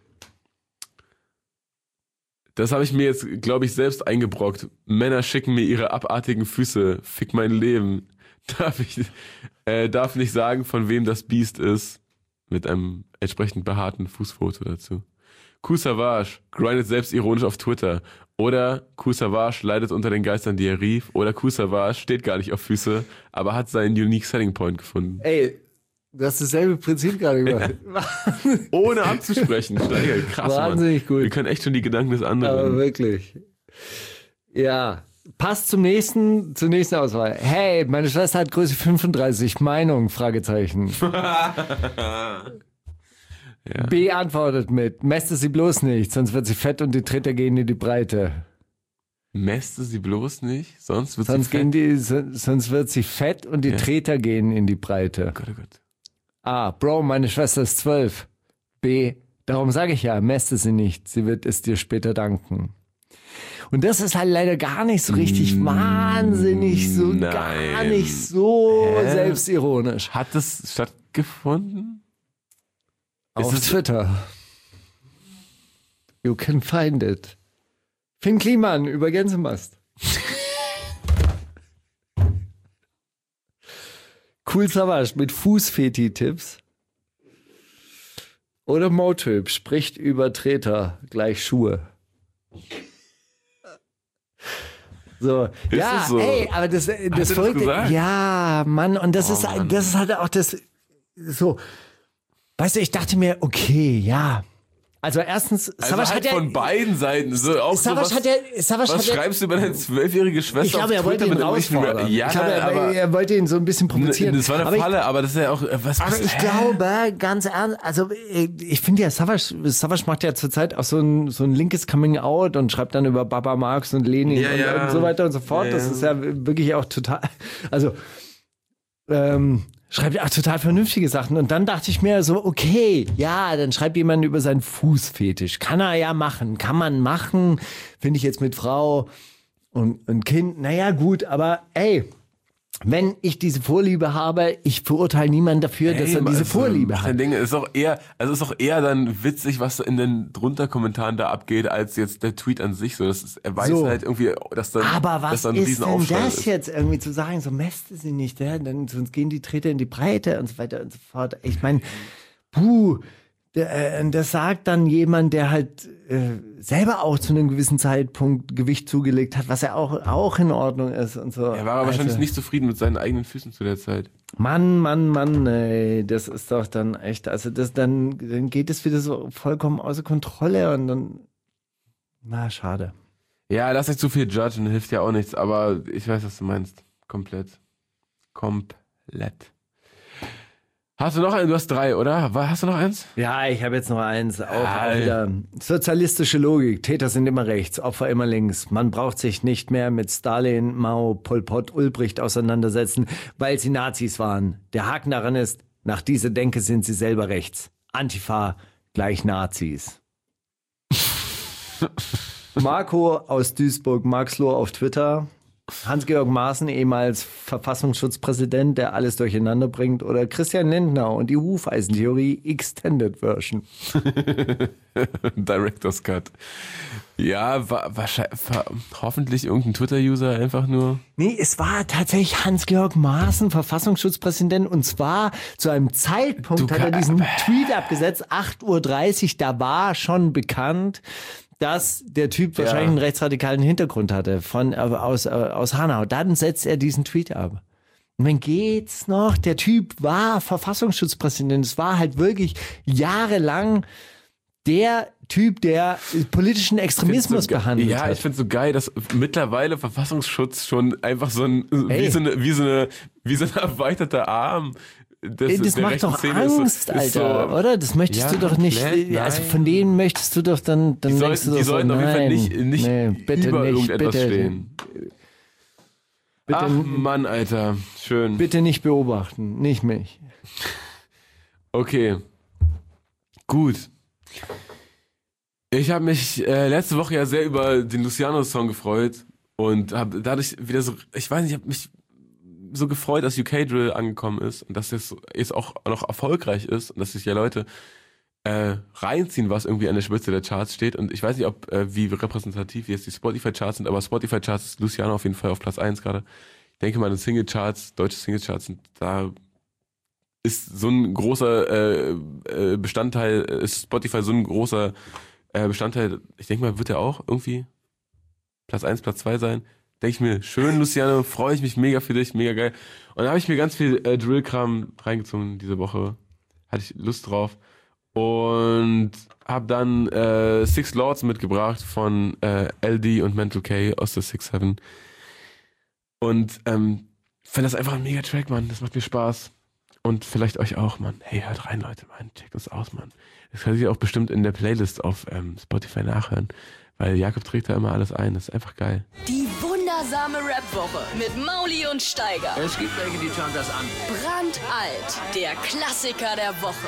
Das habe ich mir jetzt, glaube ich, selbst eingebrockt. Männer schicken mir ihre abartigen Füße. Fick mein Leben. Darf ich äh, darf nicht sagen, von wem das Biest ist. Mit einem entsprechend behaarten Fußfoto dazu. Kool Savas grindet selbstironisch auf Twitter. Oder Kool Savas leidet unter den Geistern, die er rief. Oder Kool Savas steht gar nicht auf Füße, aber hat seinen unique Selling Point gefunden. Ey, du hast dasselbe Prinzip gerade gemacht. Ohne abzusprechen. Steiger, krass, Wahnsinnig Mann. gut. Wir können echt schon die Gedanken des Aber anderen. wirklich. Ja. Passt zum nächsten, zur nächsten Auswahl. Hey, meine Schwester hat Größe fünfunddreißig. Meinung? Fragezeichen. Ja. B antwortet mit, mäste sie bloß nicht, sonst wird sie fett und die Treter gehen in die Breite. Mäste sie bloß nicht, sonst wird Sonst, sie gehen fett. die, so- sonst wird sie fett und die Ja. Treter gehen in die Breite. Gott, oh Gott. A, Bro, meine Schwester ist zwölf. B, darum sage ich ja, mäste sie nicht, sie wird es dir später danken. Und das ist halt leider gar nicht so richtig wahnsinnig, so nein. gar nicht so Hä? selbstironisch. Hat das stattgefunden? Auf Ist es- Twitter. You can find it. Finn Kliman über Gänsemast. Kool Savas mit Fußfeti-Tipps. Oder Motyp spricht über Treter gleich Schuhe. So, ja, das so? ey, aber das, das er das Verrückte, gesagt? ja, Mann, und das Oh, ist, Mann. das ist halt auch das, so, weißt du, ich dachte mir, okay, ja, also erstens, Also Savas halt hat ja, von beiden Seiten. So, auch so, Savas was, hat ja, Savas was hat ja, schreibst du über deine zwölfjährige Schwester ich glaube, auf er wollte Twitter ihn mit irgendwelchen herausfordern. Ra- Ja, ich glaube, er, aber er wollte ihn so ein bisschen provozieren. das war eine aber Falle, aber das ist ja auch äh, was. Aber was ich hä? glaube, ganz ernst, also ich, ich finde ja, Savas, Savas macht ja zurzeit auch so ein, so ein linkes Coming-out und schreibt dann über Baba Marx und Lenin Ja, und, ja. und so weiter und so fort. Ja, Das ja. ist ja wirklich auch total, also ähm, schreibt ja auch total vernünftige Sachen. Und dann dachte ich mir so, okay, ja, dann schreibt jemand über seinen Fußfetisch. Kann er ja machen, kann man machen. Finde ich jetzt mit Frau und, und Kind, naja gut, aber ey, wenn ich diese Vorliebe habe, ich verurteile niemanden dafür, dass er Ey, diese also, Vorliebe mach hat. dein Ding. Ist auch eher, also ist auch eher dann witzig, was in den drunter Kommentaren da abgeht, als jetzt der Tweet an sich. So, das ist, er weiß So. halt irgendwie, dass da, Aber dass was da ein ist riesen denn Aufschrei das ist. jetzt irgendwie zu sagen, so mäste sie nicht, ja? Dann, sonst gehen die Treter in die Breite und so weiter und so fort. Ich meine, puh, äh, das sagt dann jemand, der halt äh, selber auch zu einem gewissen Zeitpunkt Gewicht zugelegt hat, was ja auch, auch in Ordnung ist und so. Er war aber wahrscheinlich nicht zufrieden mit seinen eigenen Füßen zu der Zeit. Mann, Mann, Mann, ey, das ist doch dann echt, also das dann, dann geht es wieder so vollkommen außer Kontrolle und dann, na, schade. Ja, lass nicht zu viel judgen, hilft ja auch nichts, aber ich weiß, was du meinst. Komplett. Komplett. Hast du noch einen? Du hast drei, oder? Hast du noch eins? Ja, ich habe jetzt noch eins. Auch, Ah, auch wieder sozialistische Logik. Täter sind immer rechts, Opfer immer links. Man braucht sich nicht mehr mit Stalin, Mao, Pol Pot, Ulbricht auseinandersetzen, weil sie Nazis waren. Der Haken daran ist, nach dieser Denke sind sie selber rechts. Antifa gleich Nazis. Marco aus Duisburg, Marxloh auf Twitter. Hans-Georg Maaßen, ehemals Verfassungsschutzpräsident, der alles durcheinander bringt, oder Christian Lindner und die Hufeisentheorie Extended Version. Director's Cut. Ja, war, wahrscheinlich, war hoffentlich irgendein Twitter-User einfach nur. Nee, es war tatsächlich Hans-Georg Maaßen, Verfassungsschutzpräsident, und zwar zu einem Zeitpunkt Du hat er kann- diesen Tweet abgesetzt, acht Uhr dreißig, da war schon bekannt, dass der Typ wahrscheinlich Ja. einen rechtsradikalen Hintergrund hatte, von, äh, aus, äh, aus Hanau. Dann setzt er diesen Tweet ab. Und dann geht's noch, der Typ war Verfassungsschutzpräsident, es war halt wirklich jahrelang der Typ, der politischen Extremismus so ge- behandelt Ja, hat. ich finde so geil, dass mittlerweile Verfassungsschutz schon einfach so ein, Ey. wie so eine, wie so eine, wie so ein erweiterter Arm des, Ey, das der macht rechten doch Szene ist so- Angst, ist Alter, so, oder? Das möchtest Ja, du doch nicht. komplett, Also nein. von denen möchtest du doch dann, dann Die denkst sollten, du die doch so, sollten auf jeden Fall nein, nicht, nicht nee, bitte über nicht, irgendetwas bitte, stehen. Bitte, Ach Mann, Alter, schön. bitte nicht beobachten, nicht mich. Okay, gut. Ich habe mich äh, letzte Woche ja sehr über den Luciano-Song gefreut und habe dadurch wieder so, ich weiß nicht, ich habe mich so gefreut, dass U K Drill angekommen ist und dass es jetzt auch noch erfolgreich ist und dass sich ja Leute äh, reinziehen, was irgendwie an der Spitze der Charts steht. Und ich weiß nicht, ob äh, wie repräsentativ jetzt die Spotify-Charts sind, aber Spotify-Charts ist Luciano auf jeden Fall auf Platz eins gerade. Ich denke mal, die Single-Charts, deutsche Single-Charts sind da ist so ein großer äh, äh, Bestandteil, ist Spotify so ein großer äh, Bestandteil, ich denke mal, wird er auch irgendwie Platz eins, Platz zwei sein. Denke ich mir, schön, Luciano, freue ich mich mega für dich, mega geil. Und dann habe ich mir ganz viel äh, Drill-Kram reingezogen diese Woche. Hatte ich Lust drauf. Und habe dann äh, Six Lords mitgebracht von äh, L D und Mental K aus der Six Seven. Und ähm, finde das einfach ein mega Track, Mann. Das macht mir Spaß. Und vielleicht euch auch, Mann. Hey, hört rein, Leute, Mann. Checkt uns aus, Mann. Das könnt ihr auch bestimmt in der Playlist auf ähm, Spotify nachhören. Weil Jakob trägt da immer alles ein. Das ist einfach geil. Die wundersame Rap-Woche mit Mauli und Steiger. Es gibt welche, die schauen das an. Brandalt, der Klassiker der Woche.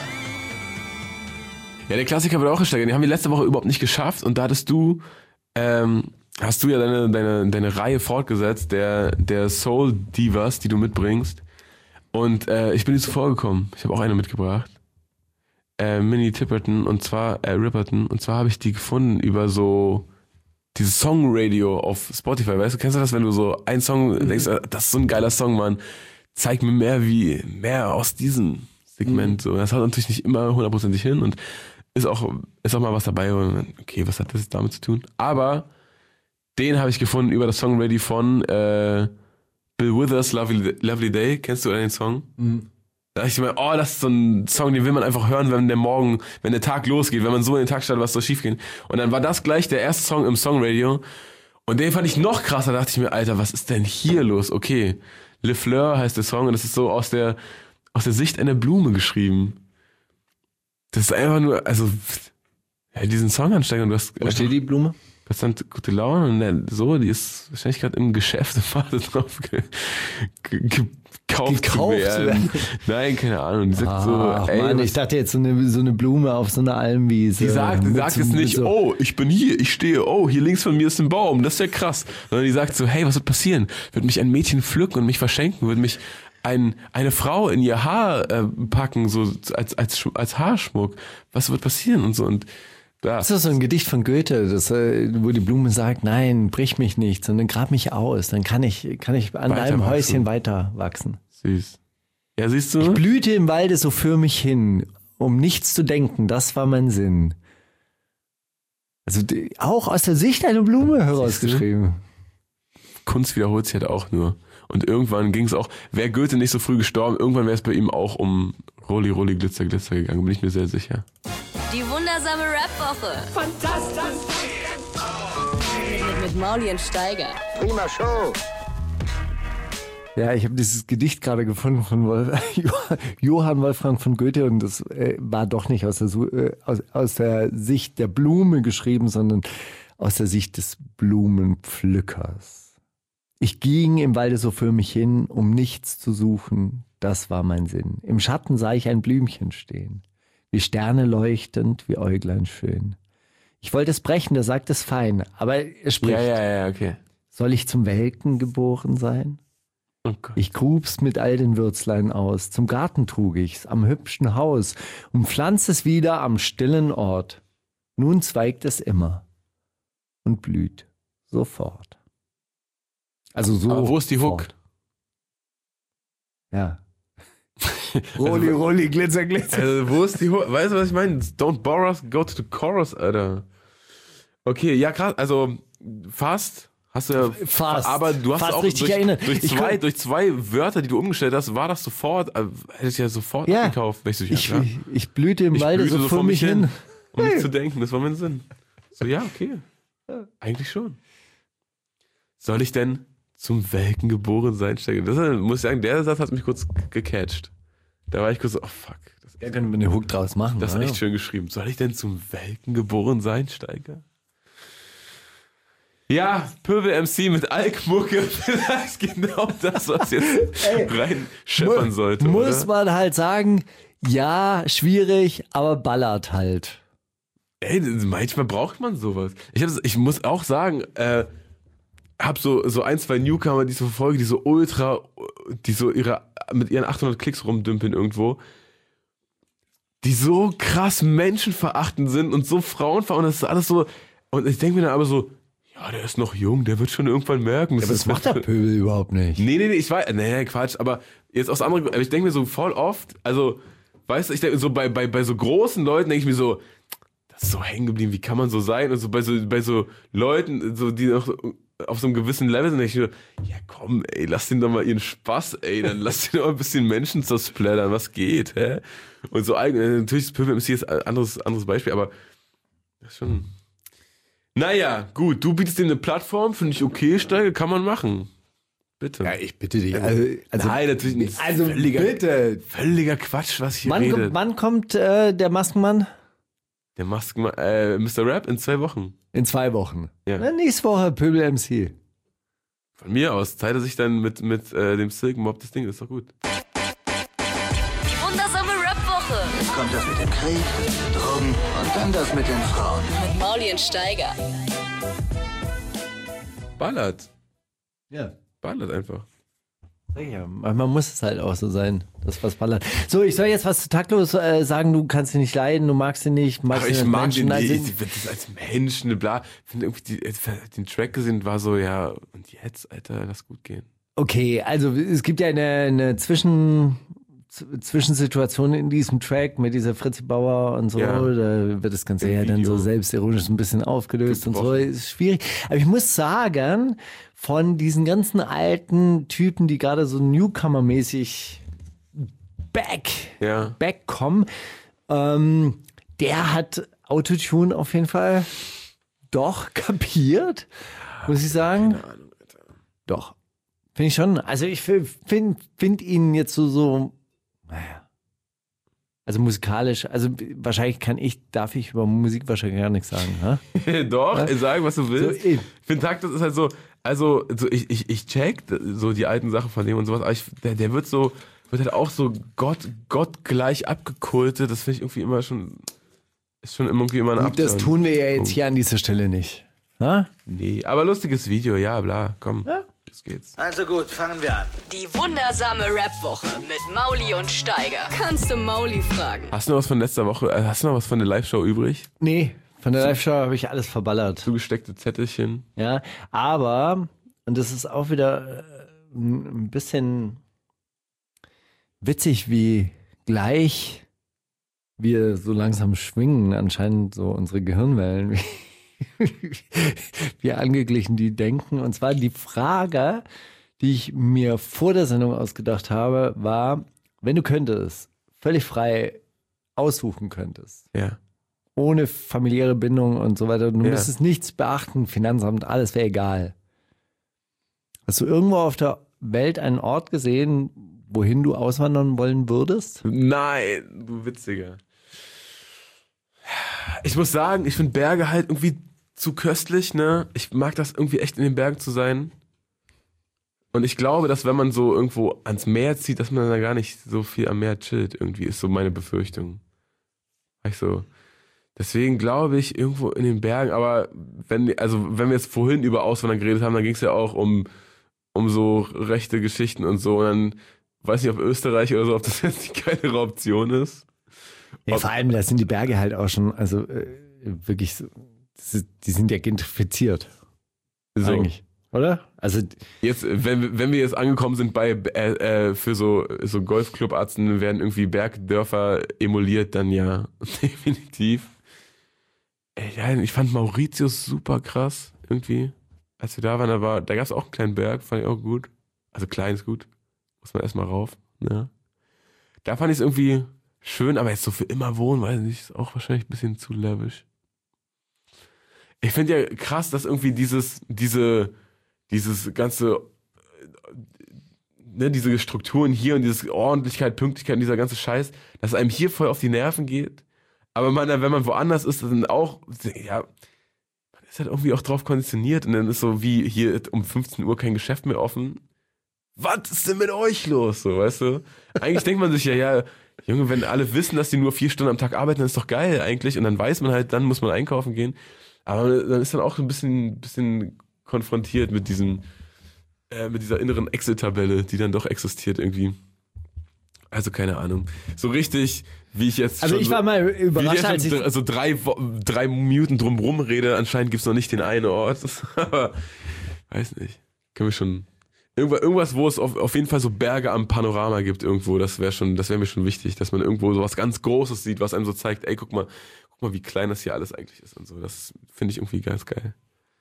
Ja, der Klassiker wird auch gesteigert. Den haben wir letzte Woche überhaupt nicht geschafft. Und da hattest du, ähm, hast du ja deine, deine, deine Reihe fortgesetzt, der, der Soul Divas, die du mitbringst. Und äh, ich bin dir zuvor gekommen. Ich habe auch eine mitgebracht. Äh, Minnie Tipperton und zwar, äh, Ripperton. Und zwar habe ich die gefunden über so dieses Songradio auf Spotify. Weißt du, kennst du das, wenn du so einen Song denkst, äh, das ist so ein geiler Song, Mann. Zeig mir mehr wie, mehr aus diesem Segment. So, das haut natürlich nicht immer hundertprozentig hin und ist auch, ist auch mal was dabei. Und okay, was hat das jetzt damit zu tun? Aber den habe ich gefunden über das Songradio von äh, Bill Withers, Lovely, Lovely Day. Kennst du den Song? Mhm. Da dachte ich mir, oh, das ist so ein Song, den will man einfach hören, wenn der Morgen, wenn der Tag losgeht, wenn man so in den Tag startet, was soll schief gehen. Und dann war das gleich der erste Song im Songradio. Und den fand ich noch krasser. Da dachte ich mir, Alter, was ist denn hier los? Okay, Le Fleur heißt der Song und das ist so aus der, aus der Sicht einer Blume geschrieben. Das ist einfach nur, also, ja, diesen Song ansteigen und du hast. Wo steht die Blume? Das dann gute Laune und dann so, die ist wahrscheinlich gerade im Geschäft und wartet drauf, ge, ge, gekauft, Gekauft zu werden. werden. Nein, keine Ahnung. Die sagt Ach, so, ey, Mann, was- ich dachte jetzt so eine, so eine Blume auf so einer Almwiese. die sagt, die Mit sagt so- jetzt mit nicht, so- oh, ich bin hier, ich stehe, oh, hier links von mir ist ein Baum, das ist ja krass. Sondern die sagt so, hey, was wird passieren? Wird mich ein Mädchen pflücken und mich verschenken? Wird mich ein, eine Frau in ihr Haar äh, packen, so als, als, Sch- als Haarschmuck? Was wird passieren? Und so, und ja. Das ist so ein Gedicht von Goethe, das, äh, wo die Blume sagt, nein, brich mich nicht, sondern grab mich aus, dann kann ich, kann ich an Weiter deinem wachsen. Häuschen weiter wachsen. Süß. Ja, siehst du? Ich blühte im Walde so für mich hin um nichts zu denken, das war mein Sinn. Also die, auch aus der Sicht einer Blume herausgeschrieben. Kunst wiederholt sich halt auch nur. Und irgendwann ging es auch, wäre Goethe nicht so früh gestorben, irgendwann wäre es bei ihm auch um Rolli, Rolli, Glitzer, Glitzer gegangen, bin ich mir sehr sicher. Die wundersame Rap-Woche. Fantastisch. Mit, mit Mauli und Steiger. Prima Show. Ja, ich habe dieses Gedicht gerade gefunden von Wolf, Johann Wolfgang von Goethe und das äh, war doch nicht aus der, äh, aus, aus der Sicht der Blume geschrieben, sondern aus der Sicht des Blumenpflückers. Ich ging im Walde so für mich hin, um nichts zu suchen, das war mein Sinn. Im Schatten sah ich ein Blümchen stehen, wie Sterne leuchtend, wie Äuglein schön. Ich wollte es brechen, da sagt es fein, aber er spricht. Ja, ja, ja, okay. Soll ich zum Welken geboren sein? Oh Gott. Ich grub's mit all den Würzlein aus, zum Garten trug ich's, am hübschen Haus, umpflanzt es wieder am stillen Ort. Nun zweigt es immer und blüht sofort. Also so. Aber wo ist die Hook? Fort. Ja. Rolli, Rolli, Glitzer, Glitzer. Also, wo ist die Hook? Weißt du, was ich meine? Don't bore us, go to the chorus, Alter. Okay, ja, krass. Also, fast. Hast du ja. Fast. Aber du hast fast auch richtig durch, erinnert. durch, Ich zwei, kann- durch zwei Wörter, die du umgestellt hast, war das sofort, äh, hätte ich ja sofort Ja. abgekauft. Wenn ich, so, ja, Ich, klar. ich, ich blühte im Ich Walde blühte so vor mich hin. Um nicht zu denken, das war mein Sinn. So, ja, okay. Eigentlich schon. Soll ich denn zum Welken geboren sein, Steiger? Das äh, muss ich sagen, der Satz hat mich kurz gecatcht. Da war ich kurz so, oh fuck. Das, Ja, können wir eine Hook draus machen. das ist oder? echt schön geschrieben. Soll ich denn zum Welken geboren sein, Steiger? Ja, Pöbel M C mit Alkmucke, vielleicht genau das, was jetzt rein scheppern sollte. Muss oder? man halt sagen, ja, schwierig, aber ballert halt. Ey, manchmal braucht man sowas. Ich, hab, ich muss auch sagen, äh, hab so, so ein, zwei Newcomer, die ich so verfolge, die so ultra, die so ihre, mit ihren achthundert Klicks rumdümpeln irgendwo, die so krass menschenverachtend sind und so frauenverachtend, das ist alles so, und ich denke mir dann aber so, ja, der ist noch jung, der wird schon irgendwann merken. Ja, aber das macht der Pöbel überhaupt nicht. Nee, nee, nee, ich weiß, nee, Quatsch, aber jetzt aus anderen, aber ich denke mir so voll oft, also, weißt du, ich denke so bei, bei, bei so großen Leuten denke ich mir so, das ist so hängen geblieben, wie kann man so sein? Und so bei so, bei so Leuten, so, die noch auf so einem gewissen Level sind, denke ich mir, ja komm, ey, lass den doch mal ihren Spaß, ey, dann lass den doch mal ein bisschen Menschen zersplattern, was geht, hä? Und so eigen, natürlich ist Pöbel M C jetzt ein anderes, anderes Beispiel, aber das ist schon. Naja, gut, du bietest dem eine Plattform, finde ich okay, Steiger, kann man machen. Bitte. Ja, ich bitte dich. Also, also, Nein, natürlich nicht. also völliger, bitte. Völliger Quatsch, was hier Wann, redet. kommt, wann kommt äh, der Maskenmann? Der Maskenmann, äh, Mister Rap in zwei Wochen. In zwei Wochen. Ja. Na, nächste Woche Pöbel M C. Von mir aus teilt er sich dann mit, mit äh, dem Silk Mob das Ding, ist doch gut. Die wundersame Rap-Woche. Jetzt kommt das mit dem Krieg, Drogen und dann das mit den Frauen. Mit Mauli und Steiger. Ballert. Ja. Ballert einfach. Ja, manchmal muss es halt auch so sein, dass was ballert. So, ich soll jetzt was zu taktlos äh, sagen, du kannst ihn nicht leiden, du magst ihn nicht, magst Aber ihn ich als mag Menschen. den Also, nicht, ich finde das als Menschen, bla. Ich finde irgendwie, die, den Track gesehen, war so, ja, und jetzt, Alter, lass gut gehen. Okay, also es gibt ja eine, eine Zwischen, Z- Zwischensituation in diesem Track mit dieser Fritzi Bauer und so. Ja. Da wird das Ganze Im ja dann Video. so selbstironisch ein bisschen aufgelöst und so. Gebrochen. Ist schwierig. Aber ich muss sagen, von diesen ganzen alten Typen, die gerade so Newcomer-mäßig back, Ja. back kommen, ähm, der hat Autotune auf jeden Fall doch kapiert, muss ich sagen. Keine Ahnung, Alter. Doch. Finde ich schon. Also ich finde find ihn jetzt so, so, naja. Also musikalisch, also wahrscheinlich kann ich, darf ich über Musik wahrscheinlich gar nichts sagen. Ha? Doch, Ja? sag, was du willst. So, ich eh. finde, Takt, das ist halt so, also, so ich, ich, ich check so die alten Sachen von dem und sowas, aber ich, der, der wird so, wird halt auch so Gott, Gott gleich abgekultet, das finde ich irgendwie immer schon, ist schon irgendwie immer ein Und das Abturn. tun wir ja jetzt Punkt. hier an dieser Stelle nicht. Ha? Nee, aber lustiges Video, ja, bla, komm, Ja. jetzt geht's. Also gut, fangen wir an. Die wundersame Rap-Woche mit Mauli und Steiger. Kannst du Mauli fragen? Hast du noch was von letzter Woche, äh, hast du noch was von der Live-Show übrig? Nee, von der Live-Show habe ich alles verballert. Zugesteckte Zettelchen. Ja, aber, und das ist auch wieder äh, ein bisschen witzig, wie gleich wir so langsam schwingen, anscheinend so unsere Gehirnwellen, wie, wie angeglichen die denken. Und zwar die Frage, die ich mir vor der Sendung ausgedacht habe, war, wenn du könntest, völlig frei aussuchen könntest, Ja. ohne familiäre Bindung und so weiter, du Ja. müsstest nichts beachten, Finanzamt, alles wäre egal. Hast du irgendwo auf der Welt einen Ort gesehen, wohin du auswandern wollen würdest? Nein, du Witziger. Ich muss sagen, ich finde Berge halt irgendwie zu köstlich, ne? Ich mag das irgendwie echt in den Bergen zu sein. Und ich glaube, dass wenn man so irgendwo ans Meer zieht, dass man da gar nicht so viel am Meer chillt, irgendwie, ist so meine Befürchtung. Ich so. Deswegen glaube ich, irgendwo in den Bergen, aber wenn, also wenn wir jetzt vorhin über Auswandern geredet haben, dann ging es ja auch um, um so rechte Geschichten und so. Und dann weiß nicht, ob Österreich oder so, ob das jetzt die geilere Option ist. Ja, Ob- vor allem, da sind die Berge halt auch schon, also äh, wirklich, so, das ist, die sind ja gentrifiziert. So. Eigentlich, oder? Also, Jetzt, wenn, wir- wenn wir jetzt angekommen sind bei äh, äh, für so, so Golfclubarzten werden irgendwie Bergdörfer emuliert, dann ja, definitiv. Ey, ja, ich fand Mauritius super krass, irgendwie. Als wir da waren, da, war, da gab es auch einen kleinen Berg, fand ich auch gut. Also klein ist gut. Muss man erstmal rauf. Ne? Da fand ich es irgendwie schön, aber jetzt so für immer wohnen, weiß ich nicht, ist auch wahrscheinlich ein bisschen zu lavish. Ich finde ja krass, dass irgendwie dieses, diese, dieses ganze, ne, diese Strukturen hier und diese Ordentlichkeit, Pünktlichkeit und dieser ganze Scheiß, dass es einem hier voll auf die Nerven geht. Aber man, wenn man woanders ist, dann auch, ja, man ist halt irgendwie auch drauf konditioniert und dann ist so wie hier um fünfzehn Uhr kein Geschäft mehr offen. Was ist denn mit euch los, so, weißt du? Eigentlich denkt man sich ja, ja, Junge, wenn alle wissen, dass die nur vier Stunden am Tag arbeiten, dann ist doch geil eigentlich und dann weiß man halt, dann muss man einkaufen gehen. Aber dann ist dann auch ein bisschen, bisschen konfrontiert mit diesem, äh, mit dieser inneren Excel-Tabelle, die dann doch existiert irgendwie. Also keine Ahnung. So richtig, wie ich jetzt also schon ich so, war mal wie ich überrascht, jetzt als ich, schon also drei, Wo- drei Minuten drumrum rede. Anscheinend gibt es noch nicht den einen Ort. Aber weiß nicht. Können wir schon irgendwas, irgendwas wo es auf, auf jeden Fall so Berge am Panorama gibt irgendwo. Das wäre schon, das wäre mir schon wichtig, dass man irgendwo so was ganz Großes sieht, was einem so zeigt, ey, guck mal, guck mal, wie klein das hier alles eigentlich ist und so. Das finde ich irgendwie ganz geil.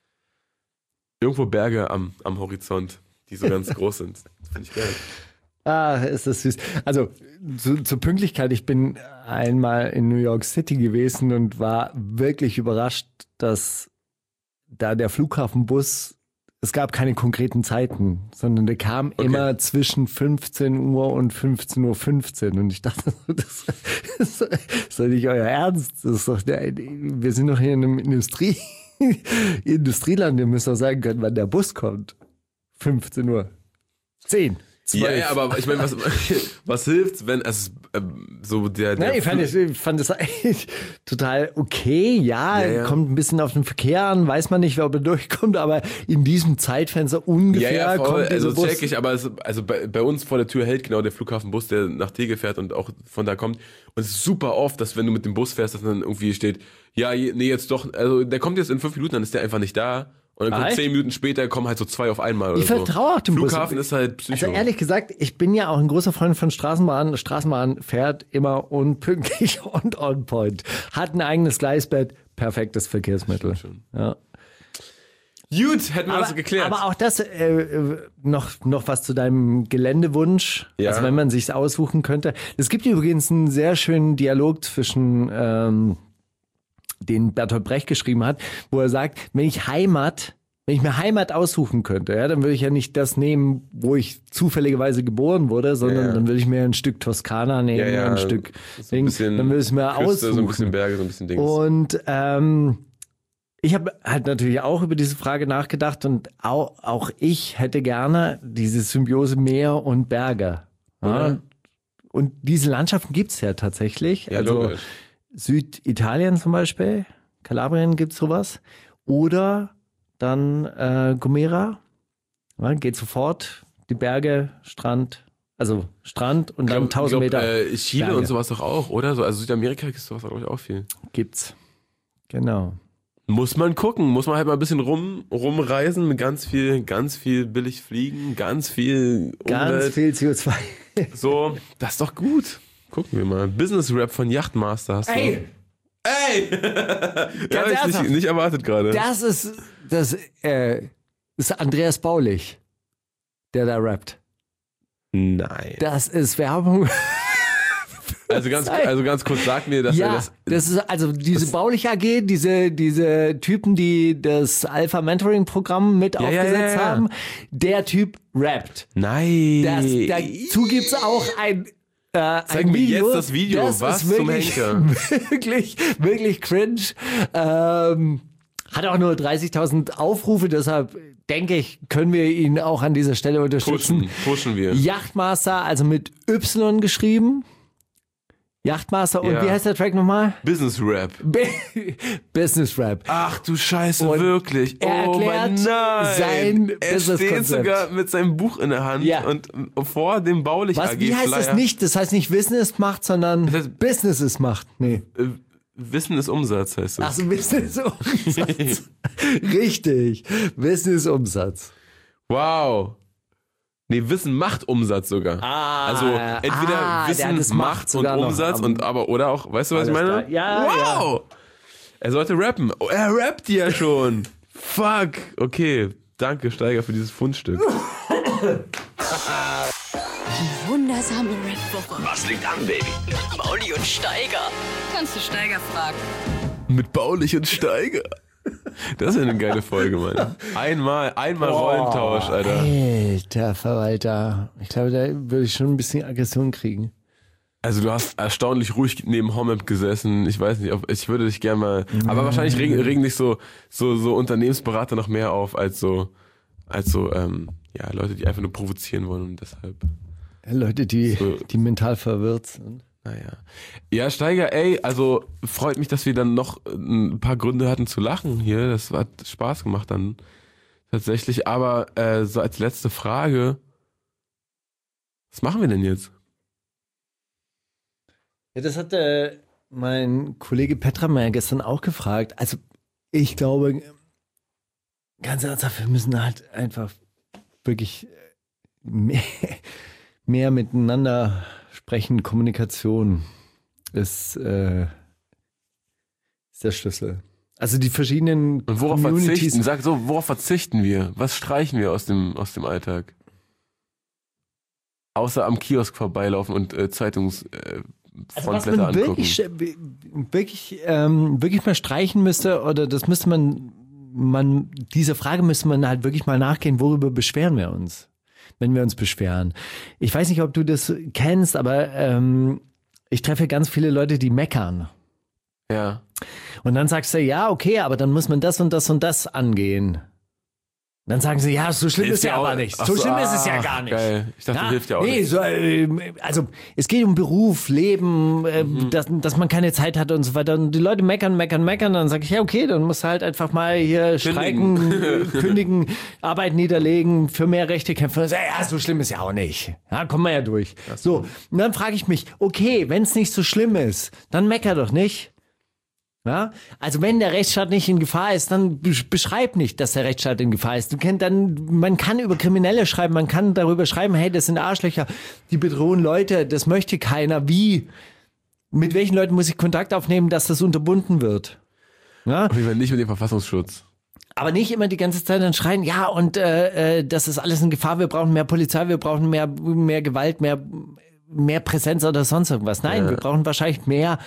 Irgendwo Berge am, am Horizont, die so ganz groß sind. Das finde ich geil. ah, ist das süß. Also zu, zur Pünktlichkeit, ich bin einmal in New York City gewesen und war wirklich überrascht, dass da der Flughafenbus, es gab keine konkreten Zeiten, sondern der kam Okay. immer zwischen fünfzehn Uhr und fünfzehn Uhr fünfzehn und ich dachte, das, das ist doch nicht euer Ernst. Das ist doch der, wir sind doch hier in einem Industrie, Industrieland, ihr müsst doch sagen können, wann der Bus kommt. fünfzehn Uhr. zehn. Ja, ja, aber ich meine, was, was hilft, wenn es ähm, so der, der Nein, ich fand, es, ich fand es eigentlich total okay. Ja, Ja, ja. kommt ein bisschen auf den Verkehr an, weiß man nicht, ob er durchkommt, aber in diesem Zeitfenster ungefähr ja, ja, voll, kommt dieser also Bus. check ich, aber es, also bei, bei uns vor der Tür hält genau der Flughafenbus, der nach Tegel fährt und auch von da kommt. Und es ist super oft, dass wenn du mit dem Bus fährst, dass dann irgendwie steht, ja, je- nee, jetzt doch, also der kommt jetzt in fünf Minuten, dann ist der einfach nicht da. Und dann kommt Ah, echt? zehn Minuten später, kommen halt so zwei auf einmal oder Ich so. vertraue auch dem Bus. Flughafen ist halt Psycho. Also ehrlich gesagt, ich bin ja auch ein großer Freund von Straßenbahn. Straßenbahn fährt immer unpünktlich und on point. Hat ein eigenes Gleisbett, perfektes Verkehrsmittel. Stimmt Ja. Gut, hätten wir Aber, das geklärt. aber auch das, äh, äh, noch, noch was zu deinem Geländewunsch, Ja. also wenn man sich's aussuchen könnte. Es gibt übrigens einen sehr schönen Dialog zwischen, ähm, den Bertolt Brecht geschrieben hat, wo er sagt, wenn ich Heimat, wenn ich mir Heimat aussuchen könnte, ja, dann würde ich ja nicht das nehmen, wo ich zufälligerweise geboren wurde, sondern Ja, ja. dann würde ich mir ein Stück Toskana nehmen, Ja, ja, ein Stück so ein Ding, bisschen dann würde ich es mir Küste, aussuchen. so ein bisschen Berge, so ein bisschen Dings. Und ähm, ich habe halt natürlich auch über diese Frage nachgedacht und auch, auch ich hätte gerne diese Symbiose Meer und Berge. Ja? Oder? Und diese Landschaften gibt's ja tatsächlich. Ja, also logisch. Süditalien zum Beispiel, Kalabrien gibt's sowas. Oder dann äh, Gomera. Ja, geht sofort, die Berge, Strand, also Strand und dann Ich glaub- tausend ich glaub, Meter Äh, Chile Berge. und sowas doch auch, oder? So, also Südamerika gibt es sowas, glaube ich, auch viel. gibt's. Genau. Muss man gucken, muss man halt mal ein bisschen rum, rumreisen mit ganz viel, ganz viel billig fliegen, ganz viel Ganz Umwelt. viel C O zwei. So, das ist doch gut. Gucken wir mal. Business Rap von Yachtmaster hast du. Ey! Ey! Ja, hab ich nicht, nicht erwartet gerade. Das ist, das, äh, ist Andreas Baulich, der da rappt. Nein. Das ist Werbung. Also ganz, also ganz kurz, sag mir, dass ja, er das... das ist also diese Baulich A G, diese, diese Typen, die das Alpha Mentoring Programm mit Ja, ja, aufgesetzt ja, ja. haben, der Typ rappt. Nein. Das, dazu gibt's auch ein, äh, ein Zeig mir Video. jetzt das Video, das was ist zum wirklich, Henker. wirklich, wirklich cringe. Ähm, hat auch nur dreißigtausend Aufrufe, deshalb denke ich, können wir ihn auch an dieser Stelle unterstützen. Pushen, pushen wir. Yachtmaster, also mit Y geschrieben. Yachtmaster und Ja. wie heißt der Track nochmal? Business Rap. Business Rap. Ach du Scheiße, Und wirklich. er Oh erklärt mein nein. sein Er steht Businesskonzept. sogar mit seinem Buch in der Hand Ja. und vor dem Baulich Was, A G wie heißt das Flyer. nicht? Das heißt nicht Wissen ist Macht, sondern Das heißt- Business ist Macht. Nee. Äh, Wissen ist Umsatz, heißt es. Ach so, Wissen ist Umsatz. Richtig. Wissen ist Umsatz. Wow. Nee, Wissen macht Umsatz sogar. Ah, also entweder ah, der hat das Wissen Macht macht und sogar noch Umsatz am- und aber oder auch, weißt du, was ich Alles meine? klar. Ja, wow. Er sollte rappen. Oh, er rappt ja schon. Fuck. Okay. Danke, Steiger, für dieses Fundstück. Die wundersame Red Woche. Was liegt an, Baby? Mit Mauli und Steiger. Kannst du Steiger fragen? Mit Baulich und Steiger. Das ist ja eine geile Folge, Mann. Einmal, einmal Rollentausch, Alter. Alter Verwalter. Ich glaube, da würde ich schon ein bisschen Aggression kriegen. Also du hast erstaunlich ruhig neben Homep gesessen. Ich weiß nicht, ob, ich würde dich gerne mal. Aber wahrscheinlich regen, regen dich so, so, so Unternehmensberater noch mehr auf als so, als so, ähm, ja, Leute, die einfach nur provozieren wollen und deshalb. Leute, die, So. die mental verwirrt sind. Naja. Ja, Steiger, ey, also freut mich, dass wir dann noch ein paar Gründe hatten zu lachen hier. Das hat Spaß gemacht dann tatsächlich. Aber äh, so als letzte Frage, was machen wir denn jetzt? Ja, das hat äh, mein Kollege Petra mir gestern auch gefragt. Also ich glaube, ganz ernsthaft, wir müssen halt einfach wirklich mehr, mehr miteinander sprechen. Kommunikation ist, äh, ist der Schlüssel. Also die verschiedenen Und worauf Communities. verzichten? Sag so, worauf verzichten wir? Was streichen wir aus dem, aus dem Alltag? Außer am Kiosk vorbeilaufen und äh, Zeitungs äh, Also was Frontblätter man angucken. wirklich, wirklich, ähm, wirklich mal streichen müsste, oder das müsste man, man, diese Frage müsste man halt wirklich mal nachgehen, worüber beschweren wir uns, wenn wir uns beschweren. Ich weiß nicht, ob du das kennst, aber ähm, ich treffe ganz viele Leute, die meckern. Ja. Und dann sagst du, ja, okay, aber dann muss man das und das und das angehen. Dann sagen sie, ja, so schlimm Hilft ist ja ja aber auch- nicht. Ach So so, schlimm ist es ja ah, gar nicht. geil. Ich dachte, Ja? hilft ja auch nee, nicht. So, ähm, also es geht um Beruf, Leben, äh, Mhm. dass, dass man keine Zeit hat und so weiter. Und die Leute meckern, meckern, meckern. Dann sage ich, ja, okay, dann musst du halt einfach mal hier streiken, äh, kündigen, Arbeit niederlegen, für mehr Rechte kämpfen. Und sag, ja, so schlimm ist ja auch nicht. Ja, kommen wir ja durch. So, und dann frage ich mich, okay, wenn es nicht so schlimm ist, dann mecker doch nicht. Ja? Also wenn der Rechtsstaat nicht in Gefahr ist, dann besch- beschreib nicht, dass der Rechtsstaat in Gefahr ist. Du kennt dann, man kann über Kriminelle schreiben, man kann darüber schreiben, hey, das sind Arschlöcher, die bedrohen Leute, das möchte keiner. Wie? Mit welchen Leuten muss ich Kontakt aufnehmen, dass das unterbunden wird? Ja? Auf jeden Fall nicht mit dem Verfassungsschutz. Aber nicht immer die ganze Zeit dann schreien, ja, und äh, äh, das ist alles in Gefahr, wir brauchen mehr Polizei, wir brauchen mehr, mehr Gewalt, mehr, mehr Präsenz oder sonst irgendwas. Nein, Ja. wir brauchen wahrscheinlich mehr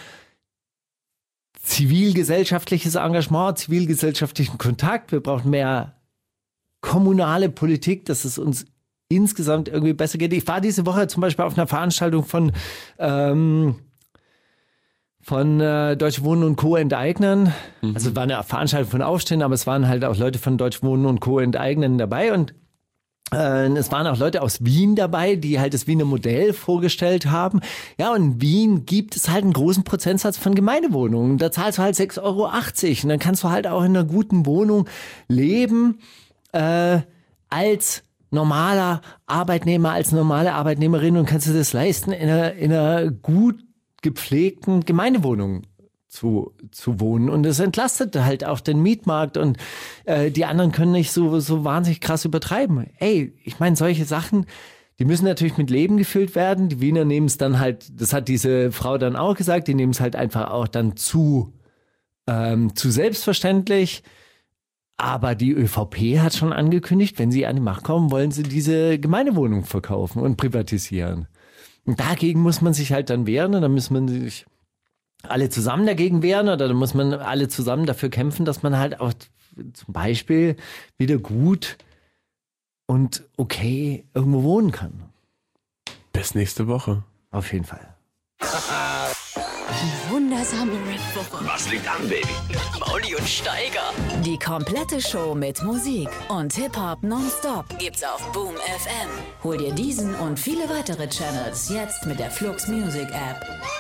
zivilgesellschaftliches Engagement, zivilgesellschaftlichen Kontakt. Wir brauchen mehr kommunale Politik, dass es uns insgesamt irgendwie besser geht. Ich war diese Woche zum Beispiel auf einer Veranstaltung von ähm, von äh, Deutsche Wohnen und Co. enteignen. Also es war eine Veranstaltung von Aufstehen, aber es waren halt auch Leute von Deutsche Wohnen und Co. enteignen dabei und äh, es waren auch Leute aus Wien dabei, die halt das Wiener Modell vorgestellt haben. Ja, und in Wien gibt es halt einen großen Prozentsatz von Gemeindewohnungen. Da zahlst du halt sechs Euro achtzig und dann kannst du halt auch in einer guten Wohnung leben äh, als normaler Arbeitnehmer, als normale Arbeitnehmerin und kannst du das leisten, in einer, in einer gut gepflegten Gemeindewohnung zu, zu wohnen. Und es entlastet halt auch den Mietmarkt und äh, die anderen können nicht so, so wahnsinnig krass übertreiben. Ey, ich meine, solche Sachen, Die müssen natürlich mit Leben gefüllt werden. Die Wiener nehmen es dann halt, das hat diese Frau dann auch gesagt, die nehmen es halt einfach auch dann zu, ähm, zu selbstverständlich. Aber die ÖVP hat schon angekündigt, wenn sie an die Macht kommen, wollen sie diese Gemeindewohnung verkaufen und privatisieren. Und dagegen muss man sich halt dann wehren und dann muss man sich alle zusammen dagegen wehren oder dann muss man alle zusammen dafür kämpfen, dass man halt auch zum Beispiel wieder gut und okay irgendwo wohnen kann. Bis nächste Woche. Auf jeden Fall. Die wundersame Red Woche. Was liegt an, Baby? Mauli und Steiger. Die komplette Show mit Musik und Hip-Hop nonstop gibt's auf Boom F M. Hol dir diesen und viele weitere Channels jetzt mit der Flux Music App.